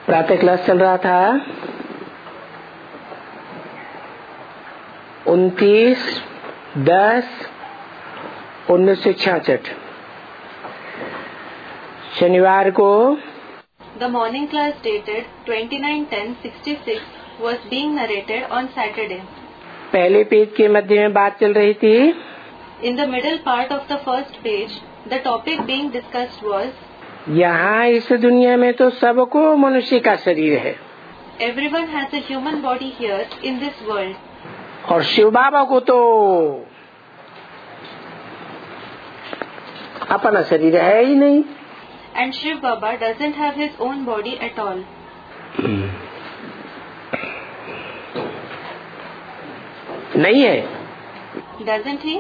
प्रातः क्लास चल रहा था 29/10/1966 शनिवार को। The morning class dated 29/10/66 was being narrated on Saturday. पहले पेज के मध्य में बात चल रही थी। In the middle part of the first page, the topic being discussed was यहाँ इस दुनिया में तो सबको मनुष्य का शरीर है। Everyone has a human body here in this world. और शिव बाबा को तो अपना शरीर है ही नहीं। And Shiv Baba doesn't have his own body at all. नहीं है। Doesn't he?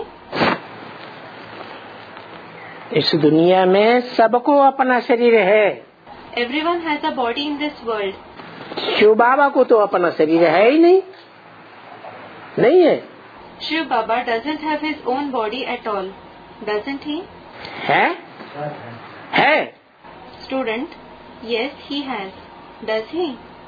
इस दुनिया में सबको अपना शरीर है। Everyone has a body in this world. Shiv बाबा को तो अपना शरीर है ही नहीं। नहीं है। Shiv Baba doesn't have his own body at all. Doesn't he? है? है। Student, yes, he has. Does he?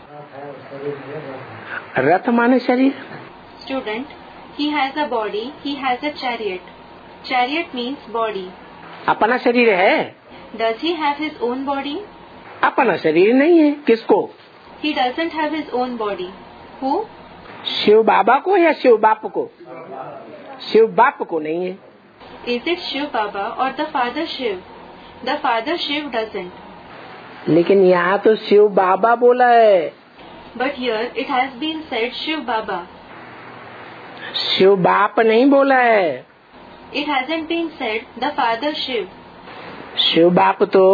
रथ माने शरीर। Student, he has a body, he has a chariot. Chariot means body. अपना शरीर है। Does he have his own body? अपना शरीर नहीं है। किसको? He doesn't have his own body. Who? Shiv बाबा को या शिव बाप को? शिव बाप को नहीं है। Is it Shiv Baba or the Father Shiv? The Father Shiv doesn't. लेकिन यहाँ तो शिव बाबा बोला है। But here it has been said Shiv Baba. Shiv बाप नहीं बोला है। It hasn't been said the Father Shiv. Shiv बाप तो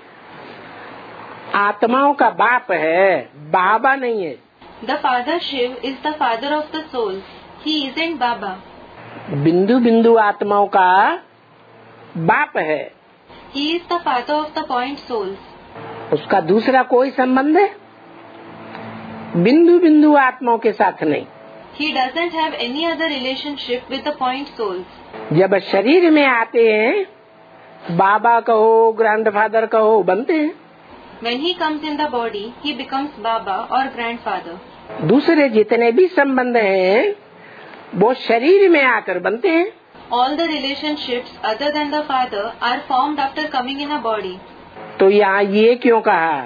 आत्माओं का बाप है, बाबा नहीं है। The Father Shiv is the father of the soul. He isn't Baba. बिंदु बिंदु आत्माओं का बाप है। He is the father of the point souls. उसका दूसरा कोई संबंध है बिंदु बिंदु आत्माओं के साथ नहीं। He doesn't have any other relationship with the point souls. जब शरीर में आते हैं, बाबा कहो, ग्रैंडफादर कहो, बनते हैं। When he comes in the body, he becomes Baba or grandfather. दूसरे जितने भी संबंध हैं, वो शरीर में आकर बनते हैं। All the relationships other than the father are formed after coming in a body. तो यहाँ ये क्यों कहा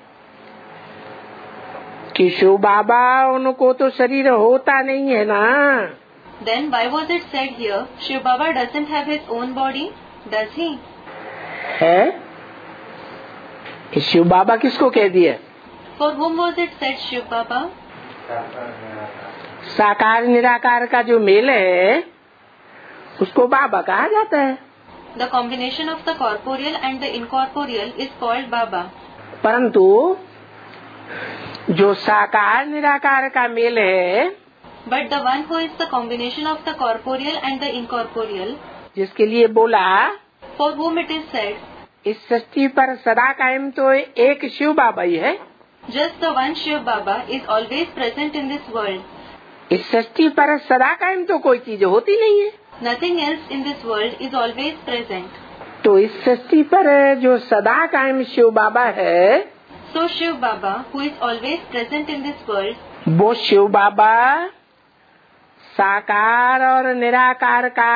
कि शिव बाबा उनको तो शरीर होता नहीं है ना? Then why was it said here Shiv Baba doesn't have his own body? Does he? है? शिव बाबा किसको कह दिया? For whom was it said Shiv Baba? साकार निराकार का जो मेल है, उसको बाबा कहा जाता है। The combination of the corporeal and the incorporeal is called Baba. परंतु जो साकार निराकार का मेल है, But the one who is the combination of the corporeal and the incorporeal, जिसके लिए बोला for whom it is said, इस सृष्टि पर सदा कायम तो एक शिव बाबा ही है। just the one Shiv Baba is always present in this world. इस सृष्टि पर सदा कायम तो कोई चीज होती नहीं है। Nothing else in this world is always present. तो इस सृष्टि पर जो सदा कायम शिव बाबा है, So Shiv Baba, who is always present in this world, वो शिव बाबा साकार और निराकार का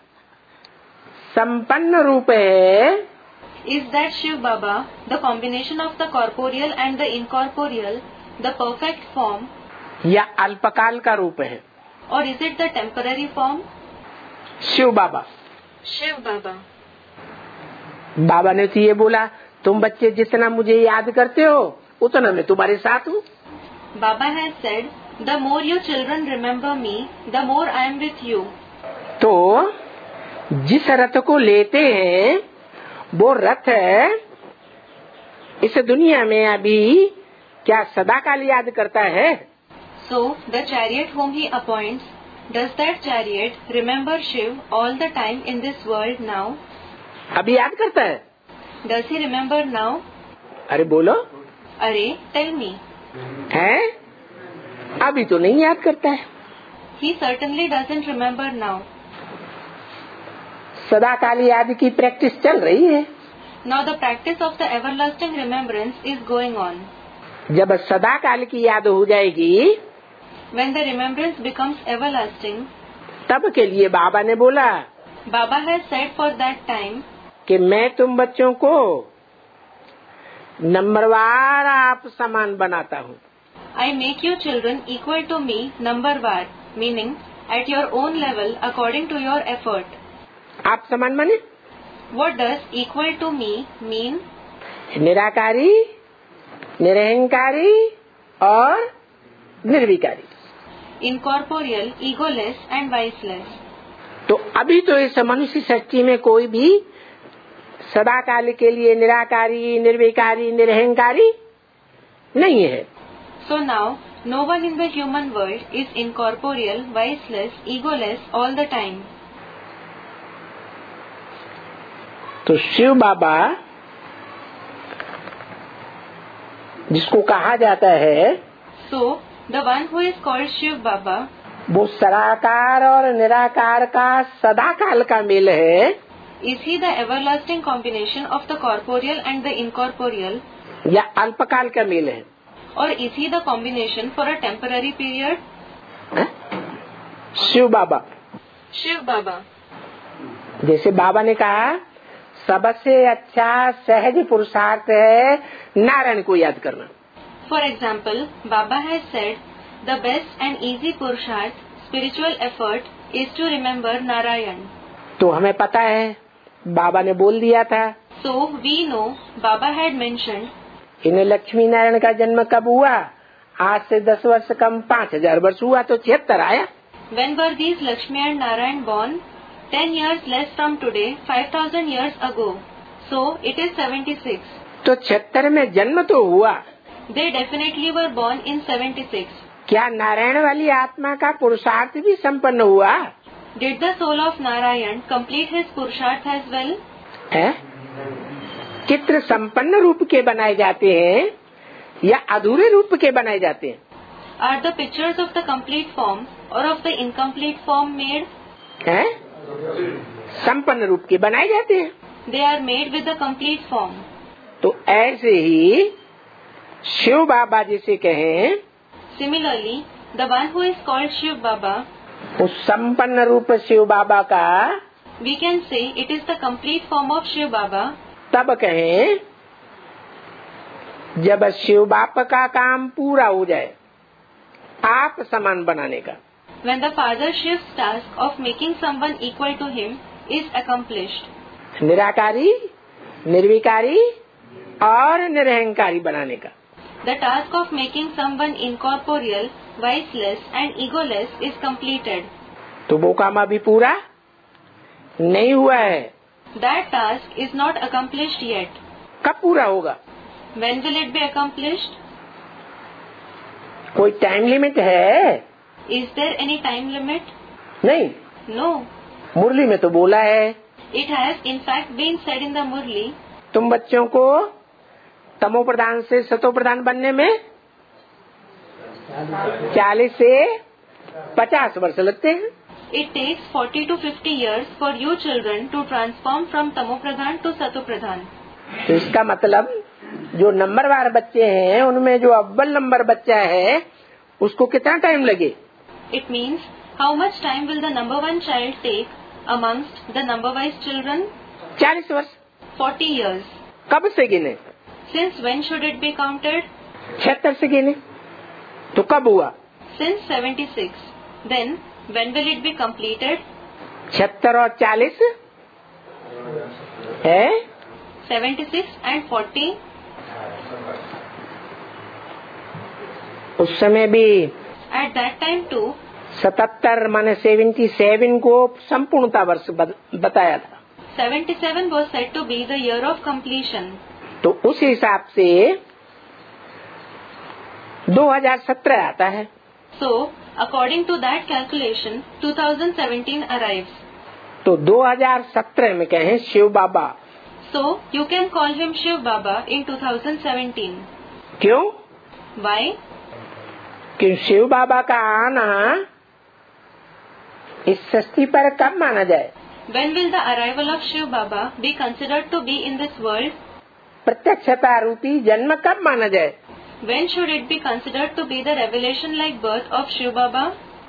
संपन्न रूप है। is that Shiv Baba, the combination of the corporeal and the incorporeal, the perfect form, या अल्पकाल का रूप है? or is it the temporary form? Shiv Baba. Shiv Baba. बाबा ने तो ये बोला, तुम बच्चे जितना मुझे याद करते हो उतना मैं तुम्हारे साथ हूँ। Baba has said, the more you children remember me, the more I am with you. तो जिस रथ को लेते हैं, वो रथ इस दुनिया में अभी क्या सदा काल याद करता है? So the chariot whom he appoints, does that chariot remember Shiv all the time in this world now? अभी याद करता है? Does he remember now? अरे बोलो। अरे, tell me. है? अभी तो नहीं याद करता है। He certainly doesn't remember now. सदा काल याद की प्रैक्टिस चल रही है। Now the practice of the everlasting remembrance is going on. जब सदा काल की याद हो जाएगी, when the remembrance becomes everlasting, तब के लिए बाबा ने बोला, Baba has said for that time कि मैं तुम बच्चों को नंबरवार आप समान बनाता हूँ। I make you children equal to me number-var, meaning at your own level according to your effort. आप समान माने What does equal to me mean? निराकारी, निरहंकारी और निर्विकारी। Incorporeal, egoless and viceless. तो अभी तो इस मनुष्य सृष्टि में कोई भी सदा काल के लिए निराकारी, निर्विकारी, निरहंकारी नहीं है। So now, no one in the human world is incorporeal, viceless, egoless all the time. तो शिव बाबा जिसको कहा जाता है, So, the one who is called Shiv Baba, वो सदाकार और निराकार का सदा काल का मेल है, is he the everlasting combination of the corporeal and the incorporeal, या अल्पकाल का मेल है? or is he the combination for a temporary period? Shiv Baba, Shiv Baba. जैसे बाबा ने कहा सबसे अच्छा सहज पुरुषार्थ है नारायण को याद करना। For example, Baba has said, the best and easy Purusharth, spiritual effort, is to remember Narayan. तो हमें पता है बाबा ने बोल दिया था, So, we know Baba had mentioned, इन्हें लक्ष्मी नारायण का जन्म कब हुआ? आज से 10 वर्ष कम 5000 वर्ष हुआ तो 76 आया। when were these Lakshmi and Narayan born? 10 years less from today, 5000 years ago. So, it is 76. तो 76 में जन्म तो हुआ। They definitely were born in 76. क्या नारायण वाली आत्मा का पुरुषार्थ भी संपन्न हुआ Did the soul of Narayan complete his Purusharth as well? है? चित्र संपन्न रूप के बनाए जाते हैं या अधूरे रूप के बनाए जाते हैं? Are the pictures of the complete form or of the incomplete form made? है? संपन्न रूप के बनाए जाते हैं। They are made with the complete form. तो ऐसे ही शिव बाबा जिसे कहें, Similarly, the one who is called Shiv Baba, उस संपन्न रूप शिव बाबा का we can say it is the complete form of Shiv Baba, तब कहें जब शिव बाबा का काम पूरा हो जाए आप समान बनाने का। when the Father Shiv's task of making someone equal to him is accomplished. निराकारी, निर्विकारी और निरहंकारी बनाने का। The task of making someone incorporeal, viceless and egoless is completed. तो वो काम अभी पूरा नहीं हुआ है। That task is not accomplished yet. कब पूरा होगा? When will it be accomplished? कोई टाइम लिमिट है? Is there any time limit? नहीं। No. मुरली में तो बोला है, It has in fact been said in the Murli, तुम बच्चों को तमो प्रधान से सतो प्रधान बनने में 40 से 50 वर्ष लगते हैं। it takes 40 to 50 years for you children to transform from Tamo Pradhan to Sato Pradhan. तो इसका मतलब जो नंबरवार बच्चे हैं उनमें जो अव्वल नंबर बच्चा है उसको कितना टाइम लगे? It means how much time will the number one child take amongst the number wise children? 40 वर्ष। 40 years. कब से गिने? Since when should it be counted? 76 से गिने। तो कब हुआ? Since 76. Then when will it be completed? 76 और 40 है 76 and 40. उस समय भी At that time too, 77 माने 77 को संपूर्णता वर्ष बताया था। 77 was said to be the year of completion. तो उस हिसाब से 2017 आता है। So, according to that calculation, 2017 arrives. तो 2017 में कहें शिव बाबा। So, you can call him Shiv Baba in 2017. क्यों? Why? कि शिव बाबा का आना इस सृष्टि पर कब माना जाए? When will the arrival of Shiv Baba be considered to be in this world? प्रत्यक्षता रूपी जन्म कब माना जाए? When should it be considered to be the revelation-like birth of Shiv Baba?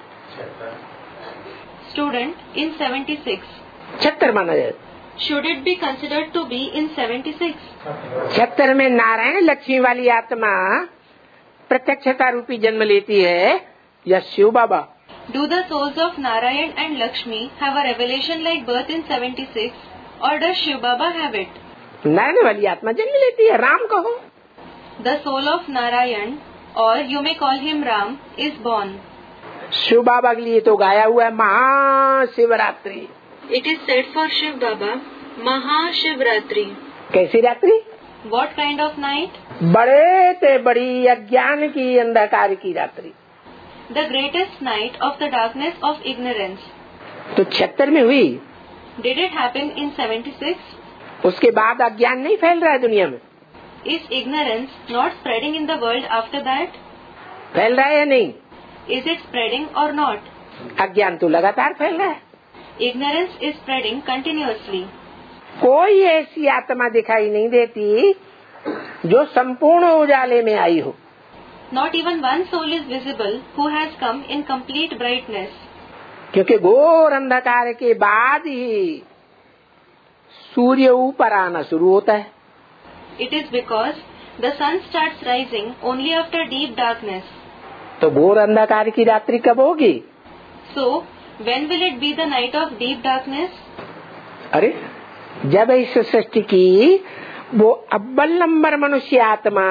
Student, in 76. 76 माना जाए। Should it be considered to be in 76? 76 में नारायण लक्ष्मी वाली आत्मा प्रत्यक्षता रूपी जन्म लेती है या शिव बाबा? Do the souls of Narayan and Lakshmi have a revelation-like birth in 76, or does Shiv Baba have it? Narayan वाली आत्मा जन्म लेती है, राम कहो। The soul of Narayan, or you may call him Ram, is born. Shiv बाबा के लिए तो गाया हुआ है Mahashivratri. It is said for Shiv Baba, Mahashivratri. कैसी रात्रि? What kind of night? बड़े ते बड़ी अज्ञान की अंधकार की रात्रि। The greatest night of the darkness of ignorance. तो 76 में हुई। Did it happen in 76? उसके बाद अज्ञान नहीं फैल रहा है दुनिया में? Is ignorance not spreading in the world after that? फैल रहा है या नहीं? Is it spreading or not? अज्ञान तो लगातार फैल रहा है। Ignorance is spreading continuously. कोई ऐसी आत्मा दिखाई नहीं देती जो संपूर्ण उजाले में आई हो। Not even one soul is visible who has come in complete brightness. क्योंकि घोर अंधकार के बाद ही सूर्य ऊपर आना शुरू होता है। It is because the sun starts rising only after deep darkness. तो घोर अंधकार की रात्रि कब होगी? So, when will it be the night of deep darkness? अरे जब इस सृष्टि की वो अव्वल नंबर मनुष्य आत्मा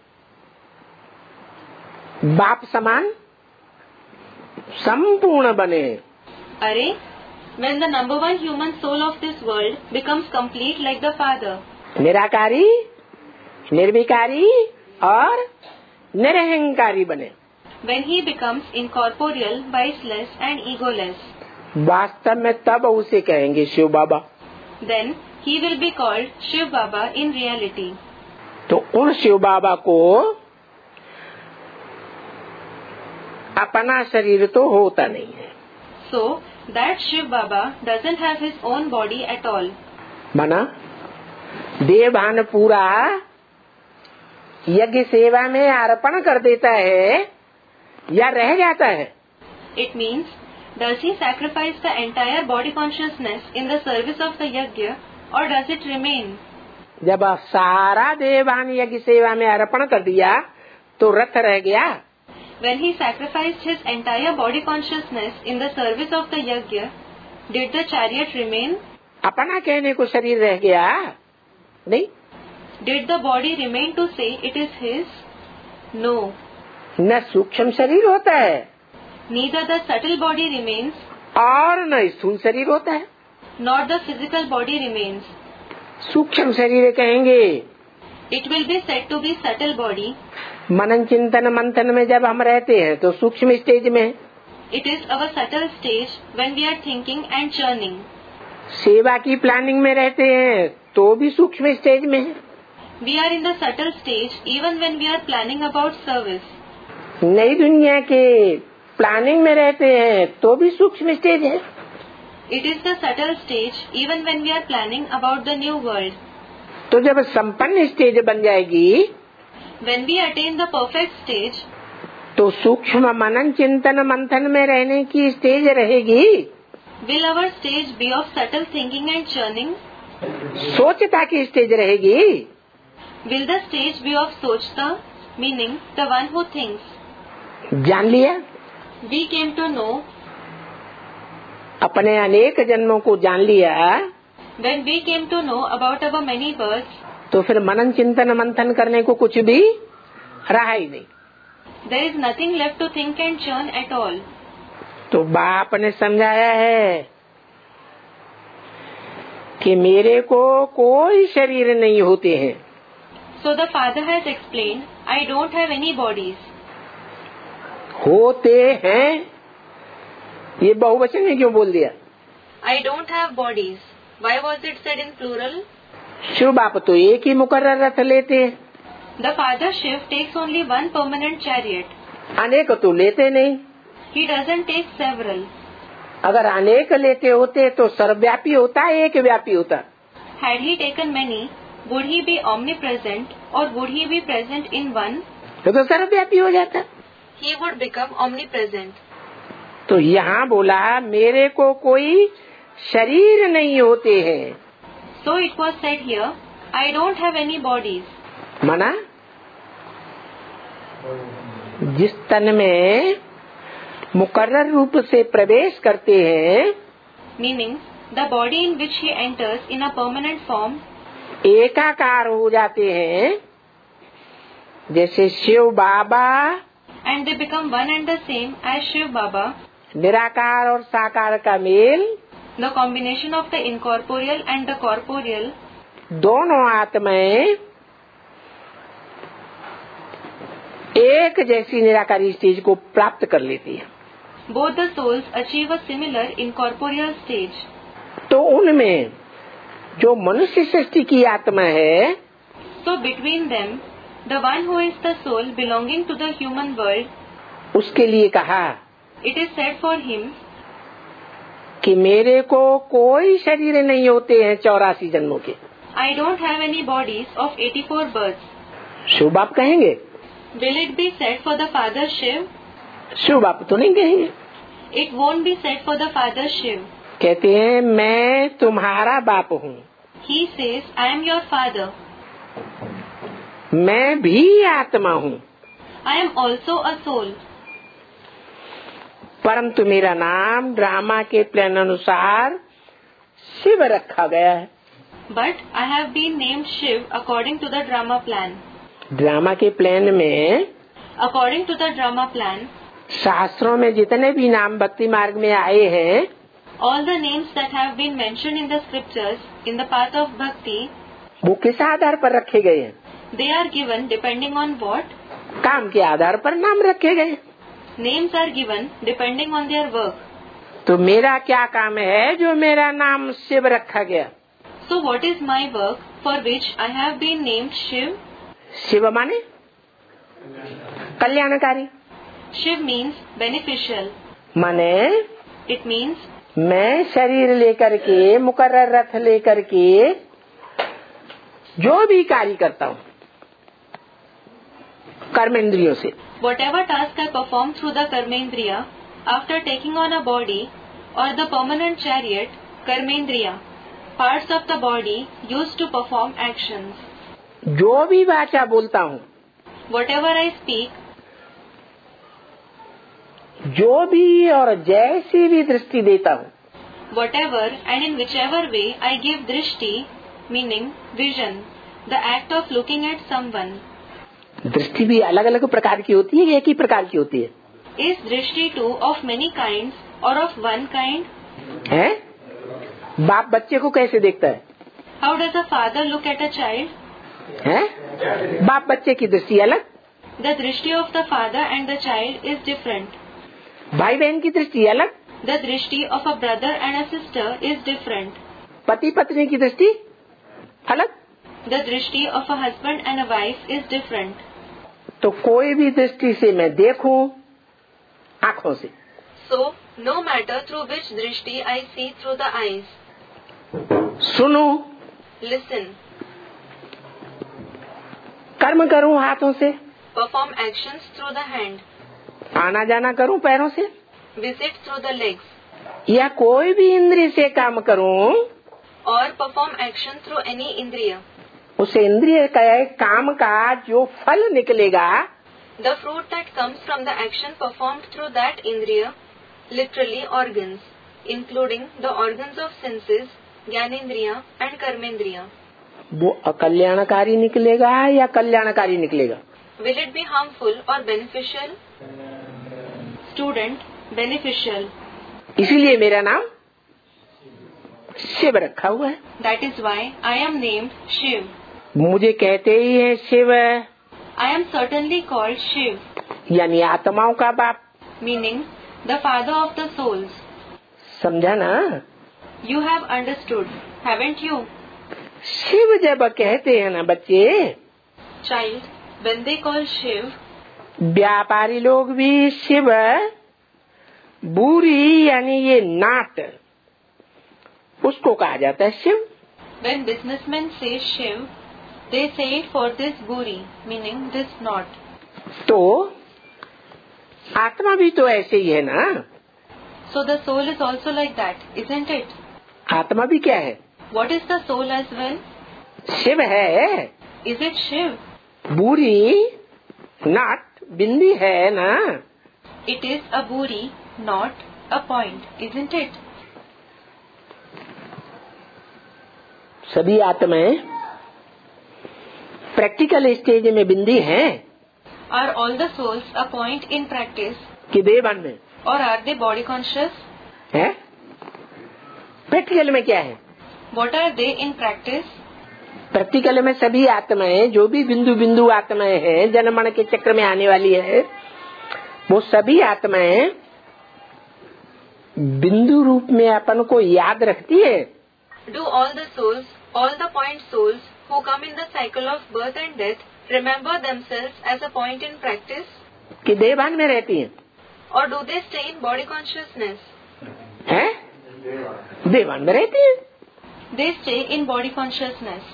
बाप समान संपूर्ण बने। Arey, when the number one human soul of this world becomes complete like the Father. निराकारी, निर्विकारी और निरहंकारी बने। When he becomes incorporeal, viceless and egoless. वास्तव में तब उसे कहेंगे शिव बाबा। Then he will be called Shiv Baba in reality. तो उन शिव बाबा को अपना शरीर तो होता नहीं है। So, that Shiv Baba doesn't have his own body at all. माना देवभान पूरा यज्ञ सेवा में अर्पण कर देता है या रह जाता है? It means, does he sacrifice the entire body consciousness in the service of the yajna, or does it remain? जब सारा देवभान यज्ञ सेवा में अर्पण कर दिया तो रथ रह गया। When he sacrificed his entire body consciousness in the service of the yajna, did the chariot remain? अपना कहने को शरीर रह गया नहीं। Did the body remain to say it is his? No. न सूक्ष्म शरीर होता है Neither the subtle body remains, और न स्थूल शरीर होता है। nor the physical body remains. सूक्ष्म शरीर कहेंगे। It will be said to be subtle body. मनन चिंतन मंथन में जब हम रहते हैं तो सूक्ष्म स्टेज में। It is our subtle stage when we are thinking and churning. सेवा की प्लानिंग में रहते हैं तो भी सूक्ष्म स्टेज में है। We are in the subtle stage even when we are planning about service. नई दुनिया के प्लानिंग में रहते हैं तो भी सूक्ष्म स्टेज है। It is the subtle stage even when we are planning about the new world. तो जब संपन्न स्टेज बन जाएगी When we attain the perfect stage, तो सूक्ष्म मनन चिंतन मंथन में रहने की स्टेज रहेगी। will our stage be of subtle thinking and churning? सोचता की स्टेज रहेगी। Will the stage be of sochta, meaning the one who thinks? जान लिया, We came to know अपने अनेक जन्मों को जान लिया, when we came to know about our many births, तो फिर मनन चिंतन मंथन करने को कुछ भी रहा ही नहीं। there is nothing left to think and churn at all. तो बाप ने समझाया है कि मेरे को कोई शरीर नहीं होते हैं। So the Father has explained, I don't have any bodies. होते हैं, ये बहुवचन में क्यों बोल दिया? I don't have bodies. Why was it said in plural? Shiv बाप तो एक ही मुकर्रर रथ लेते हैं। The Father Shiv takes only one permanent chariot. अनेक तो लेते नहीं। He doesn't take several. अगर अनेक लेते होते तो सर्वव्यापी होता, एक व्यापी होता। Had he taken many, would he be omnipresent or would he be present in one? तो सर्वव्यापी हो जाता। He would become omnipresent. तो यहाँ बोला मेरे को कोई शरीर नहीं होते हैं। So it was said here, I don't have any bodies. माना जिस तन में मुकर्रर रूप से प्रवेश करते हैं, Meaning, the body in which he enters in a permanent form, एकाकार हो जाते हैं, जैसे शिव बाबा and they become one and the same as Shiv Baba, निराकार और साकार का मेल, the combination of the incorporeal and the corporeal, दोनों आत्माएं एक जैसी निराकारी स्टेज को प्राप्त कर लेती है। both the souls achieve a similar incorporeal stage. तो उनमें जो मनुष्य सृष्टि की आत्मा है, So between them, the one who is the soul belonging to the human world, उसके लिए कहा it is said for him कि मेरे को कोई शरीर नहीं होते हैं 84 जन्मों के। I don't have any bodies of 84 births. Shiv बाप कहेंगे? Will it be said for the father Shiv? Shiv बाप तो नहीं कहेंगे। It won't be said for the father Shiv. कहते हैं मैं तुम्हारा बाप हूँ। He says, I am your father. मैं भी आत्मा हूँ, I am also a soul. परंतु मेरा नाम ड्रामा के प्लान अनुसार शिव रखा गया है। But I have been named Shiv according to the drama plan. Drama के प्लान में According to the drama plan, शास्त्रों में जितने भी नाम भक्ति मार्ग में आए हैं, all the names that have been mentioned in the scriptures in the path of bhakti, वो किस आधार पर रखे गए हैं? they are given depending on what? काम के आधार पर नाम रखे गए। Names are given depending on their work. तो मेरा क्या काम है जो मेरा नाम शिव रखा गया? So what is my work for which I have been named Shiv? Shiv माने कल्याणकारी, Shiv means beneficial. माने It means मैं शरीर लेकर के मुकर्रर रथ लेकर के जो भी कार्य करता हूँ कर्मेंद्रियों से, whatever task I perform through the karmendriya after taking on a body or the permanent chariot, karmendriya, parts of the body used to perform actions. जो भी वाचा बोलता हूँ, Whatever I speak, जो भी और जैसी भी दृष्टि देता हूँ, whatever and in whichever way I give drishti, meaning vision, the act of looking at someone. दृष्टि भी अलग अलग प्रकार की होती है कि एक ही प्रकार की होती है? Is drishti too of many kinds or of one kind? है? बाप बच्चे को कैसे देखता है? How does a father look at a child? है? बाप बच्चे की दृष्टि अलग, The drishti of the father and the child is different. भाई बहन की दृष्टि अलग, The drishti of a brother and a sister is different. पति पत्नी की दृष्टि अलग। The drishti of a husband and a wife is different. तो कोई भी दृष्टि से मैं देखूं आँखों से, So, no matter through which drishti I see through the eyes, सुनूं, listen, कर्म करूं हाथों से, perform actions through the hand, आना जाना करूं पैरों से, visit through the legs, या कोई भी इंद्रिय से काम करूं, or perform action through any indriya. उस इंद्रिय का काम का जो फल निकलेगा, The fruit that comes from the action performed through that indriya, literally organs, including the organs of senses, Gyanendriya and Karmendriya. वो अकल्याणकारी निकलेगा या कल्याणकारी निकलेगा? Will it be harmful or beneficial? Student, beneficial. इसीलिए मेरा नाम शिव रखा हुआ है। That is why I am named Shiv. मुझे कहते ही है Shiv, I am certainly called Shiv, यानी आत्माओं का बाप। meaning the father of the souls. समझा ना? You have understood, haven't you? Shiv जब कहते हैं ना बच्चे, Child, when they call Shiv, व्यापारी लोग भी शिव बुरी यानी ये नाट, उसको कहा जाता है Shiv. when businessmen say Shiv, they say it for this buri, meaning this knot. तो आत्मा भी तो ऐसे ही है ना? So the soul is also like that, isn't it? आत्मा भी क्या है? What is the soul as well? Shiv है। Is it Shiv? बूढ़ी नॉट बिंदी है ना? It is a buri, not a point, isn't it? सभी आत्माएं प्रैक्टिकल स्टेज में बिंदी हैं। Are all the souls a point in practice? कि देवन में Or are they body conscious? है? प्रैक्टिकल में क्या है? What are they in practice? Practical में सभी आत्माएं, जो भी बिंदु बिंदु आत्माएं हैं, जन्म मरण के चक्र में आने वाली है, वो सभी आत्माएं बिंदु रूप में अपन को याद रखती है। Do all the souls, all the point souls who come in the cycle of birth and death, remember themselves as a point in practice? कि देवान में रहती हैं? Or do they stay in body consciousness? हैं? देवान में रहती हैं। They stay in body consciousness.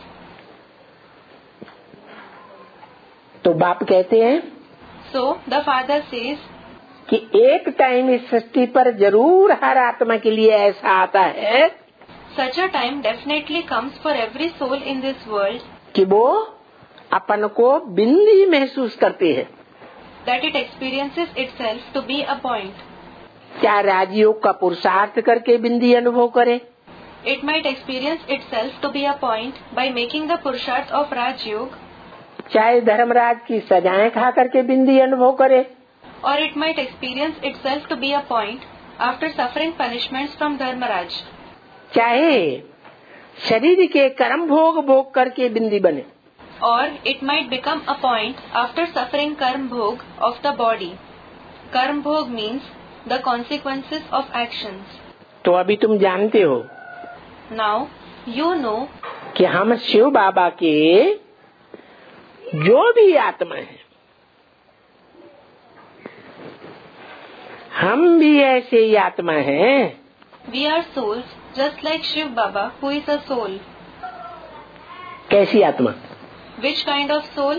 तो बाप कहते हैं So the father says कि एक टाइम इस सृष्टि पर जरूर हर आत्मा के लिए ऐसा आता है, such a time definitely comes for every soul in this world, कि वो अपन को बिंदी महसूस करती है। that it experiences itself to be a point. क्या राजयोग का पुरुषार्थ करके बिंदी अनुभव करे? It might experience itself to be a point by making the Purusharth of Raj Yoga, चाहे धर्मराज की सजाएं खा करके बिंदी अनुभव करे, or it might experience itself to be a point after suffering punishments from Dharmaraj, चाहे शरीर के कर्म भोग भोग करके बिंदी बने, or it might become a point after suffering karm bhog of the body. Karm bhog means the consequences of actions. तो अभी तुम जानते हो Now you know कि हम शिव बाबा के जो भी आत्मा है, हम भी ऐसे ही आत्मा हैं। we are souls just like Shiv Baba, who is a soul. कैसी आत्मा? Which kind of soul?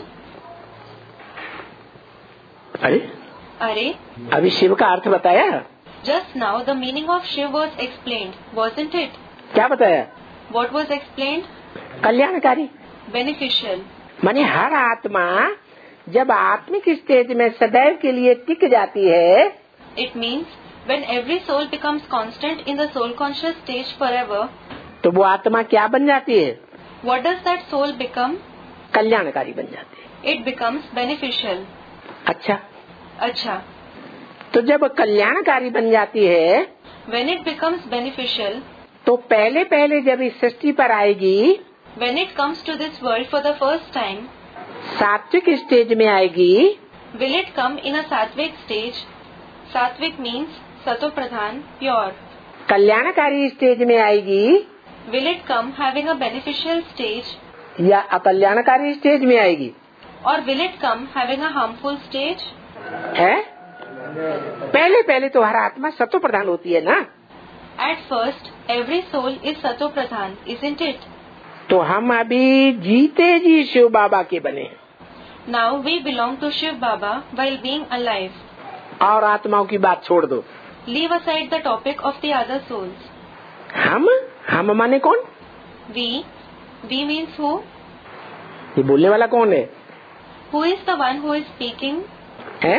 अरे Are अभी शिव का अर्थ बताया। just now the meaning of Shiv was explained, wasn't it? क्या बताया? What was explained? कल्याणकारी। Beneficial. माने हर आत्मा जब आत्मिक स्टेज में सदैव के लिए टिक जाती है, It means when every soul becomes constant in the soul conscious stage forever, तो वो आत्मा क्या बन जाती है? what does that soul become? कल्याणकारी बन जाती है। It becomes beneficial. अच्छा, Acha. तो जब कल्याणकारी बन जाती है, When it becomes beneficial, तो पहले पहले जब इस सृष्टि पर आएगी, when it comes to this world for the first time, सात्विक स्टेज में आएगी, will it come in a sattvic stage? Sattvic means Sato Pradhan, pure. कल्याणकारी स्टेज में आएगी, Will it come having a beneficial stage, या अकल्याणकारी stage में आएगी? or will it come having a harmful stage? है? पहले पहले तो हर आत्मा सतो प्रधान होती है ना। At first, every soul is Sato Pradhan, isn't it? तो हम अभी जीते जी शिव बाबा के बने हैं, Now we belong to Shiv Baba while being alive. और आत्माओं की बात छोड़ दो। Leave aside the topic of the other souls. हम माने कौन? We means who? ये बोलने वाला कौन है? Who is the one who is speaking? है?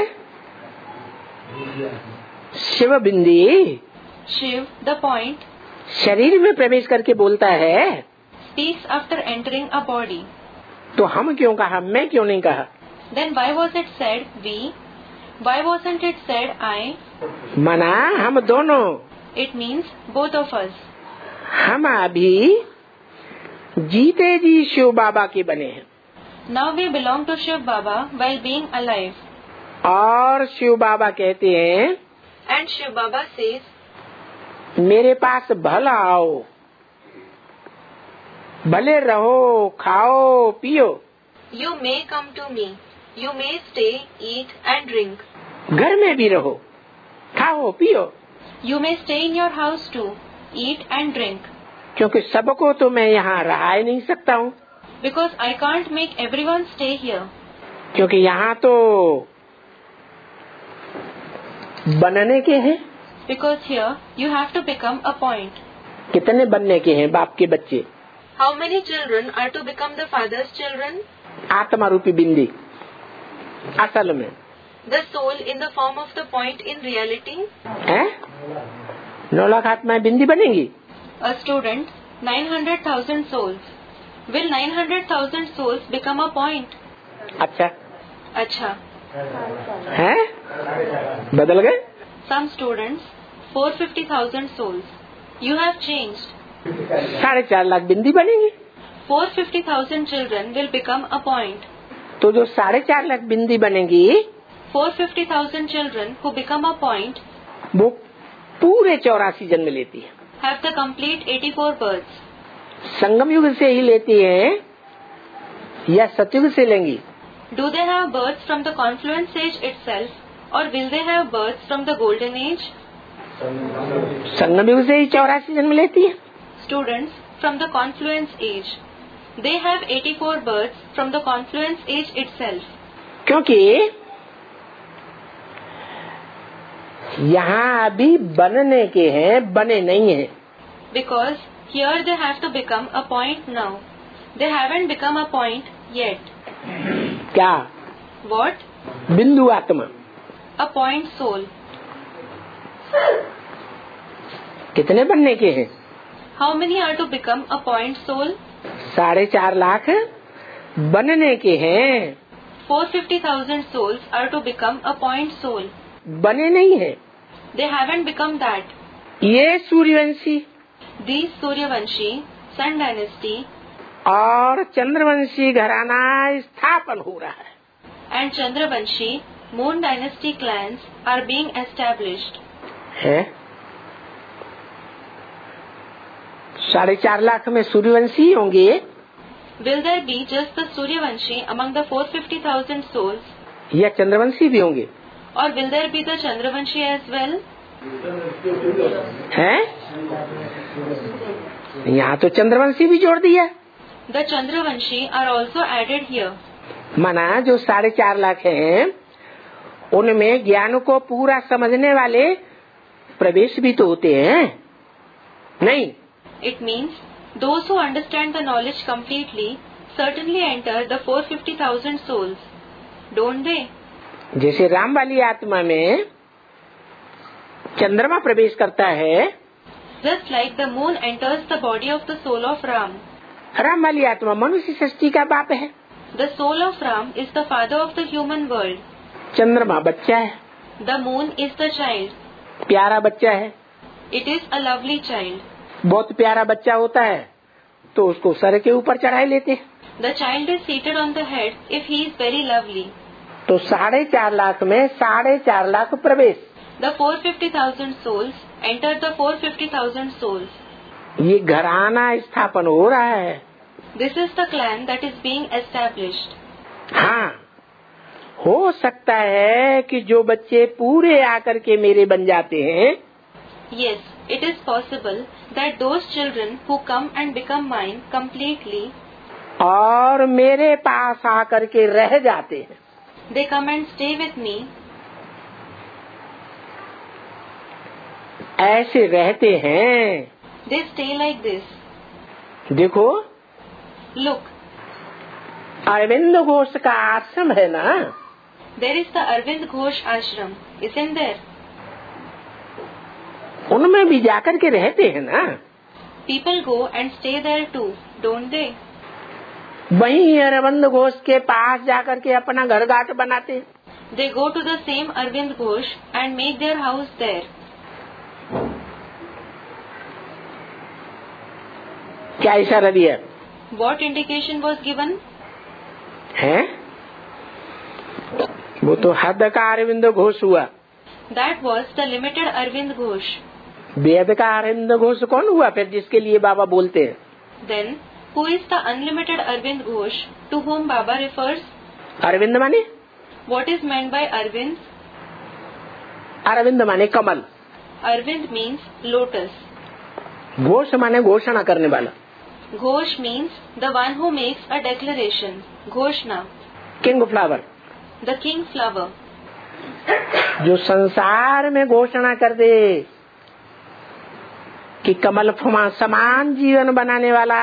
शिव बिंदी Shiv, the point, शरीर में प्रवेश करके बोलता है, speaks after entering a body. तो हम क्यों कहा, मैं क्यों नहीं कहा? Then why was it said we? Why wasn't it said I? मना हम दोनों, It means both of us. हम अभी जीते जी शिव बाबा के बने हैं, Now we belong to Shiv Baba while being alive. और शिव बाबा कहते हैं, And Shiv Baba says, मेरे पास भला आओ, भले रहो, खाओ पियो। you may come to me. You may stay, eat and drink. घर में भी रहो, खाओ पियो, You may stay in your house too, eat and drink. क्योंकि सबको तो मैं यहाँ रहा ही नहीं सकता हूँ, Because I can't make everyone stay here. क्योंकि यहाँ तो बनने के हैं। Because here you have to become a point. कितने बनने के हैं बाप के बच्चे? How many children are to become the father's children? आत्मा रूपी बिंदी असल में। The soul in the form of the point in reality. है 9 लाख आत्माएं बिंदी बनेंगी। A student, 900,000 souls. Will 900,000 souls become a point? अच्छा अच्छा. है बदल गए। Some students, 450,000 souls. You have changed. 4.5 lakh बिंदी बनेंगी। 450,000 children will become a point. तो जो 4.5 लाख बिंदी बनेंगी 450,000 children who become a point वो पूरे 84 जन्म लेती है। have the complete 84 births. संगम युग से ही लेती है या सतयुग से लेंगी? Do they have births from the confluence age itself or will they have births from the golden age? संगम युग से ही 84 जन्म लेती है। Students from the confluence age. They have 84 births from the confluence age itself. क्योंकि यहाँ अभी बनने के हैं, बने नहीं हैं। Because here they have to become a point now. They haven't become a point yet. क्या? What? बिंदु आत्मा। A point soul. कितने बनने के हैं? How many are to become a point soul? 4.5 lakh बनने के हैं। 450,000 souls are to become a point soul. बने नहीं हैं। They haven't become that. ये Suryavanshi These Suryavanshi, Sun Dynasty, और चंद्रवंशी घराना स्थापन हो रहा है। and Chandravanshi, Moon Dynasty clans are being established. है 4.5 लाख में सूर्यवंशी होंगे Will there be just the Suryavanshi among the 450,000 souls, या चंद्रवंशी भी होंगे? or will there be the Chandravanshi as well? हैं? यहाँ तो चंद्रवंशी भी जोड़ दिया। The Chandravanshi are also added here. माना जो 4.5 लाख हैं उनमें ज्ञान को पूरा समझने वाले प्रवेश भी तो होते हैं, नहीं? It means those who understand the knowledge completely certainly enter the 450,000 souls, don't they? जैसे राम वाली आत्मा में चंद्रमा प्रवेश करता है, Just like the moon enters the body of the soul of Ram. Ram वाली आत्मा मनुष्य सृष्टि का बाप है। The soul of Ram is the father of the human world. चंद्रमा बच्चा है, The moon is the child. प्यारा बच्चा है। It is a lovely child. बहुत प्यारा बच्चा होता है तो उसको सर के ऊपर चढ़ाए लेते हैं। The child is seated on the head if he is very lovely. तो 4.5 लाख में 4.5 लाख प्रवेश। The 450,000 souls enter the 450,000 souls. ये घराना स्थापन हो रहा है। This is the clan that is being established. हाँ, हो सकता है कि जो बच्चे पूरे आकर के मेरे बन जाते हैं, Yes, it is possible that those children who come and become mine completely, और मेरे पास आकर के रह जाते हैं, they come and stay with me, ऐसे रहते हैं। they stay like this. देखो Look, अरविंद घोष का आश्रम है ना, there is the Arvind Ghosh ashram, isn't there? उनमें भी जाकर के रहते हैं ना। People go and stay there too, don't they? वहीं अरविंद घोष के पास जाकर के अपना घर घाट बनाते हैं। They go to the same Arvind Ghosh and make their house there. क्या इशारा दिया What indication was given? है? वो तो हद का अरविंद घोष हुआ। That was the limited Arvind Ghosh. वेद का अरविंद घोष कौन हुआ फिर, जिसके लिए बाबा बोलते हैं? Then, who is the unlimited Arvind Ghosh to whom Baba refers? Arvind माने? What is meant by Arvind? Arvind माने कमल, Arvind means lotus. घोष माने घोषणा करने वाला। Ghosh means the one who makes a declaration, Ghoshna. King flower. The king flower. जो संसार में घोषणा कर दे कि कमल समान जीवन बनाने वाला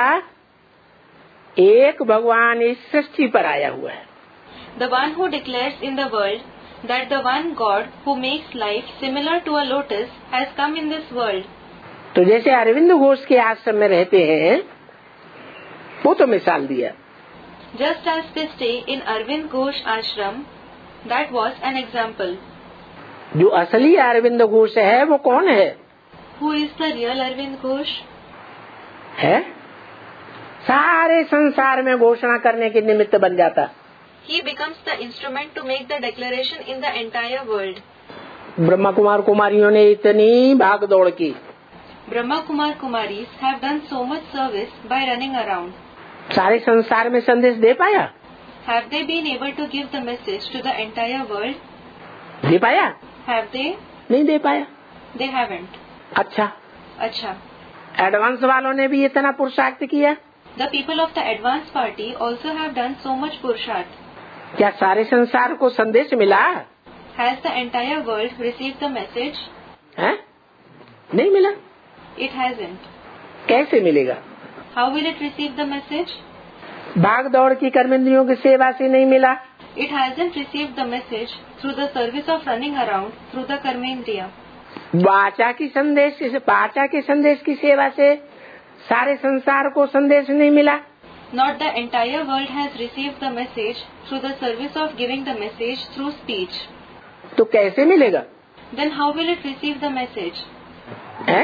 एक भगवान इस सृष्टि पर आया हुआ है। The one who declares in the world that the one God who makes life similar to a lotus has come in this world. तो जैसे अरविंद घोष के आश्रम में रहते हैं, वो तो मिसाल दिया। Just as they stay in Arvind Ghosh ashram, that was an example. जो असली अरविंद घोष है वो कौन है? Who is the real Arvind Ghosh? है सारे संसार में घोषणा करने के निमित्त बन जाता। He becomes the instrument to make the declaration in the entire world. Brahma Kumar कुमारियों ने इतनी भाग दौड़ की। Brahma Kumar Kumaris have done so much service by running around. सारे संसार में संदेश दे पाया? Have they been able to give the message to the entire world? दे पाया? Have they? नहीं दे पाया। They haven't. अच्छा, एडवांस वालों ने भी इतना पुरुषार्थ किया? The people of the advance party also have done so much purusharth. क्या सारे संसार को संदेश मिला? Has the entire world received the message? है? नहीं मिला। It hasn't. कैसे मिलेगा? How will it receive the message? भाग दौड़ की कर्मेंद्रियों की सेवा से नहीं मिला। It hasn't received the message through the service of running around through the karmendriya. वाचा के संदेश की सेवा से सारे संसार को संदेश नहीं मिला। Not the entire world has received the message through the service of giving the message through speech. तो कैसे मिलेगा? Then how will it receive the message? है?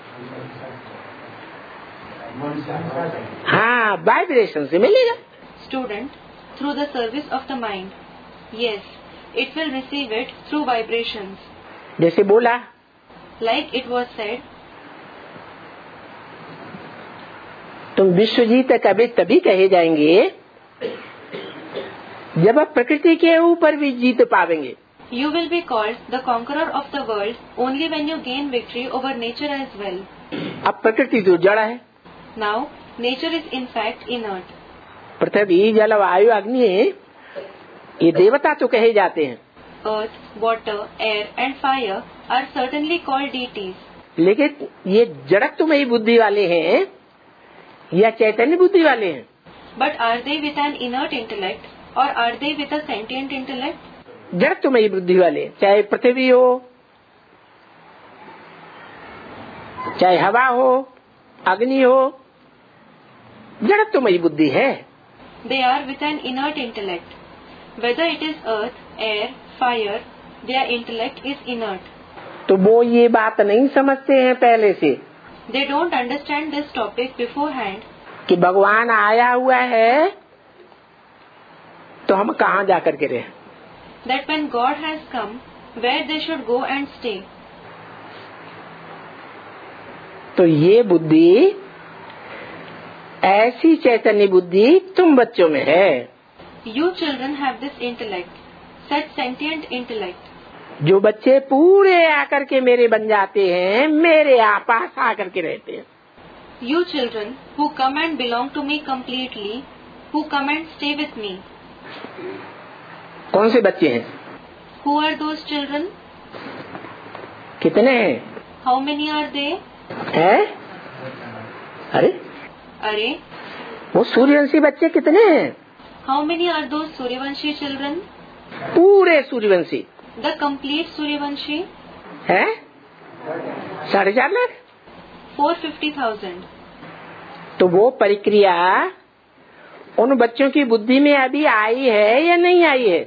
हाँ, वाइब्रेशन से मिलेगा। Student, through the service of the mind. Yes, it will receive it through vibrations. जैसे बोला, Like it was said, तुम विश्वजीत कभी तभी कहे जाएंगे जब आप प्रकृति के ऊपर भी जीत पावेंगे। you will be called the conqueror of the world only when you gain victory over nature as well. अब प्रकृति तो जड़ है। Now, nature is in fact inert. पृथ्वी, जल, वायु, अग्नि ये देवता तो कहे जाते हैं। Earth, water, air and fire are certainly called deities. लेकिन ये जड़त्वमयी बुद्धि वाले हैं या चैतन्य बुद्धि वाले हैं? But are they with an inert intellect or are they with a sentient intellect? जड़त्वमयी बुद्धि वाले, चाहे पृथ्वी हो, चाहे हवा हो, अग्नि हो, जड़त्वमयी बुद्धि है। They are with an inert intellect. Whether it is earth, air, fire, their intellect is inert. तो वो ये बात नहीं समझते हैं पहले से They don't understand this topic beforehand. कि भगवान आया हुआ है तो हम कहाँ जा करके रहे। That when God has come, where they should go and stay. तो ये बुद्धि, ऐसी चैतन्य बुद्धि तुम बच्चों में है। You children have this intellect, such sentient intellect. जो बच्चे पूरे आकर के मेरे बन जाते हैं, मेरे पास आकर के रहते हैं। You children who come and belong to me completely, who come and stay with me. कौन से बच्चे हैं? Who are those children? कितने हैं? How many are they? हैं? अरे वो सूर्यवंशी बच्चे कितने हैं? How many are those Suryavanshi children? पूरे सूर्यवंशी। The complete Suryavanshi? है 4.5 लाख। 450,000. तो वो प्रक्रिया उन बच्चों की बुद्धि में अभी आई है या नहीं आई है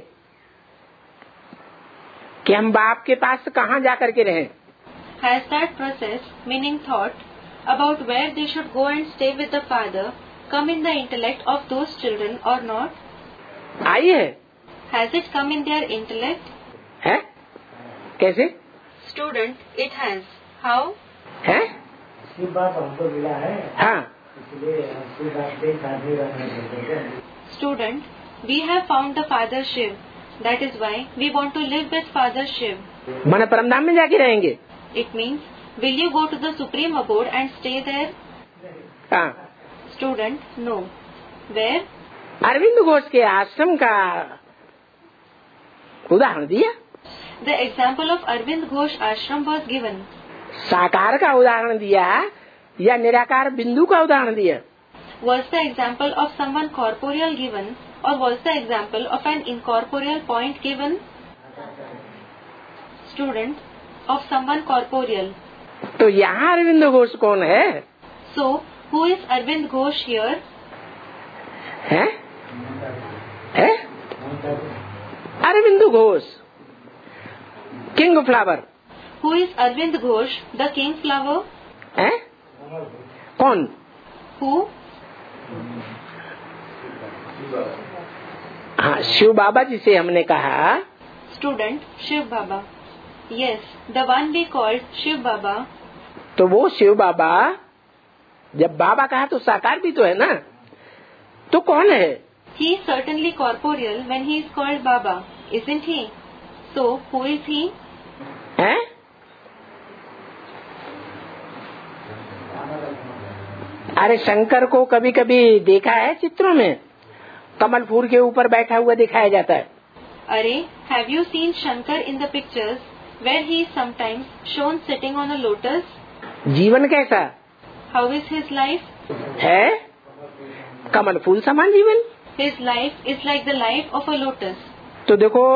कि हम बाप के पास कहाँ जा करके रहें? Has that process, meaning thought, about where they should go and stay with the father, come in the intellect of those children or not? आई है। Has it come in their intellect? है? कैसे? Student, it has. How? है? ये बात हमको मिला है। हाँ। इसलिए आपकी बात के साथ ही रहना चाहिए। Student, we have found the Father Shiv. That is why we want to live with Father Shiv. मन परमधाम में जाके रहेंगे। It means, will you go to the supreme abode and stay there? हाँ। Student, no. Where? Arvind Ghosh के आश्रम का उदाहरण दिया। The example of Arvind Ghosh ashram was given. साकार का उदाहरण दिया या निराकार बिंदु का उदाहरण दिया? Was the example of someone corporeal given, or was the example of an incorporeal point given? Student, of someone corporeal. तो यहाँ अरविंद घोष कौन है? So, who is Arvind Ghosh here? है? Arvind Ghosh, king flower. Who is Arvind Ghosh, the king flower? है? कौन? Who? हाँ, शिव बाबा जिसे हमने कहा. Student, Shiv Baba. Yes, the one we called Shiv Baba. तो वो शिव बाबा, जब बाबा कहा तो साकार भी तो है ना, तो कौन है? He is certainly corporeal when he is called Baba, isn't he? So, who is he? हैं? अरे शंकर को कभी कभी देखा है चित्रों में, कमल फूल के ऊपर बैठा हुआ दिखाया जाता है. अरे, have you seen Shankar in the pictures where he is sometimes shown sitting on a lotus? जीवन कैसा How is his life? है? कमल फूल समान जीवन. His life is like the life of a lotus. तो देखो,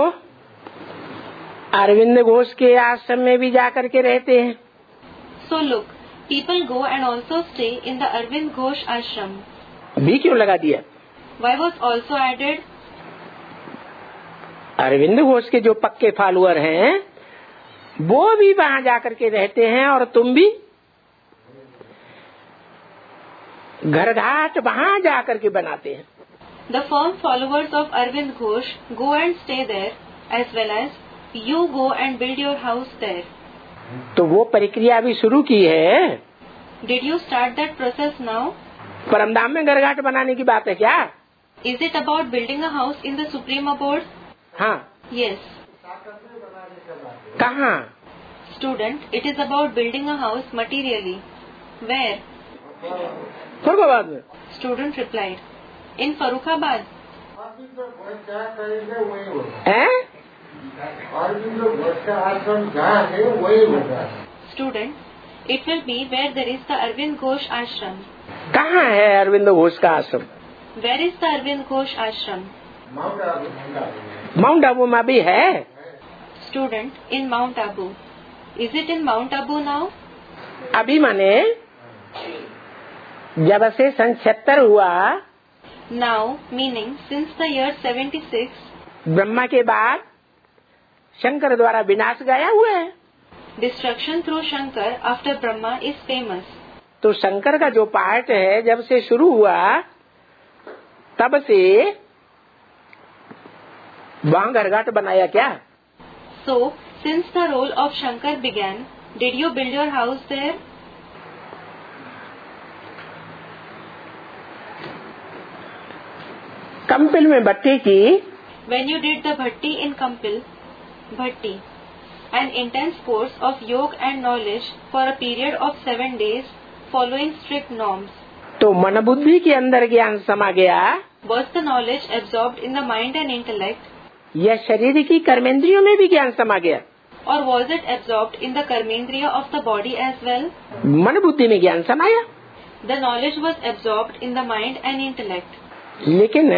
अरविंद घोष के आश्रम में भी जाकर के रहते हैं. So look, people go and also stay in the Arvind Ghosh ashram. भी क्यों लगा दिया? Why was also added? Arvind Ghosh के जो पक्के फॉलोअर हैं वो भी वहां जाकर के रहते हैं, और तुम भी घर घाट वहां जाकर के बनाते हैं. The firm followers of Arvind Ghosh go and stay there, as well as you go and build your house there. तो वो प्रक्रिया भी शुरू की है. Did you start that process now? परमधाम में घर घाट बनाने की बात है क्या? Is it about building a house in the Supreme Abode? हाँ. Yes. कहाँ? Student, it is about building a house materially. Where? Farrukhabad में. Student replied, in Farukhabad. हैं? Student, it will be where there is the Arvind Ghosh ashram. कहाँ है अरविंद घोष का आश्रम? Where is the Arvind Ghosh ashram? Mount Abu में भी है. Student, in Mount Abu. Is it in Mount Abu now? अभी माने जब से सन 76 हुआ, Now, meaning since the year 76, Brahma के बाद शंकर द्वारा विनाश गाया हुआ है. destruction through Shankar after Brahma is famous. तो शंकर का जो पार्ट है जब से शुरू हुआ तब से वहां घर घाट बनाया क्या? So, since the role of Shankar began, did you build your house there? Kampil में भट्टी की. When you did the Bhatti in Kampil, Bhatti, an intense course of yoga and knowledge for a period of 7 days, following strict norms. तो मन बुद्धि के अंदर ज्ञान समा गया. Was the knowledge absorbed in the mind and intellect? यह शरीर की कर्मेंद्रियों में भी ज्ञान समा गया. Or was it absorbed in the karmendriya of the body as well? मन बुद्धि में ज्ञान समाया. The knowledge was absorbed in the mind and intellect. लेकिन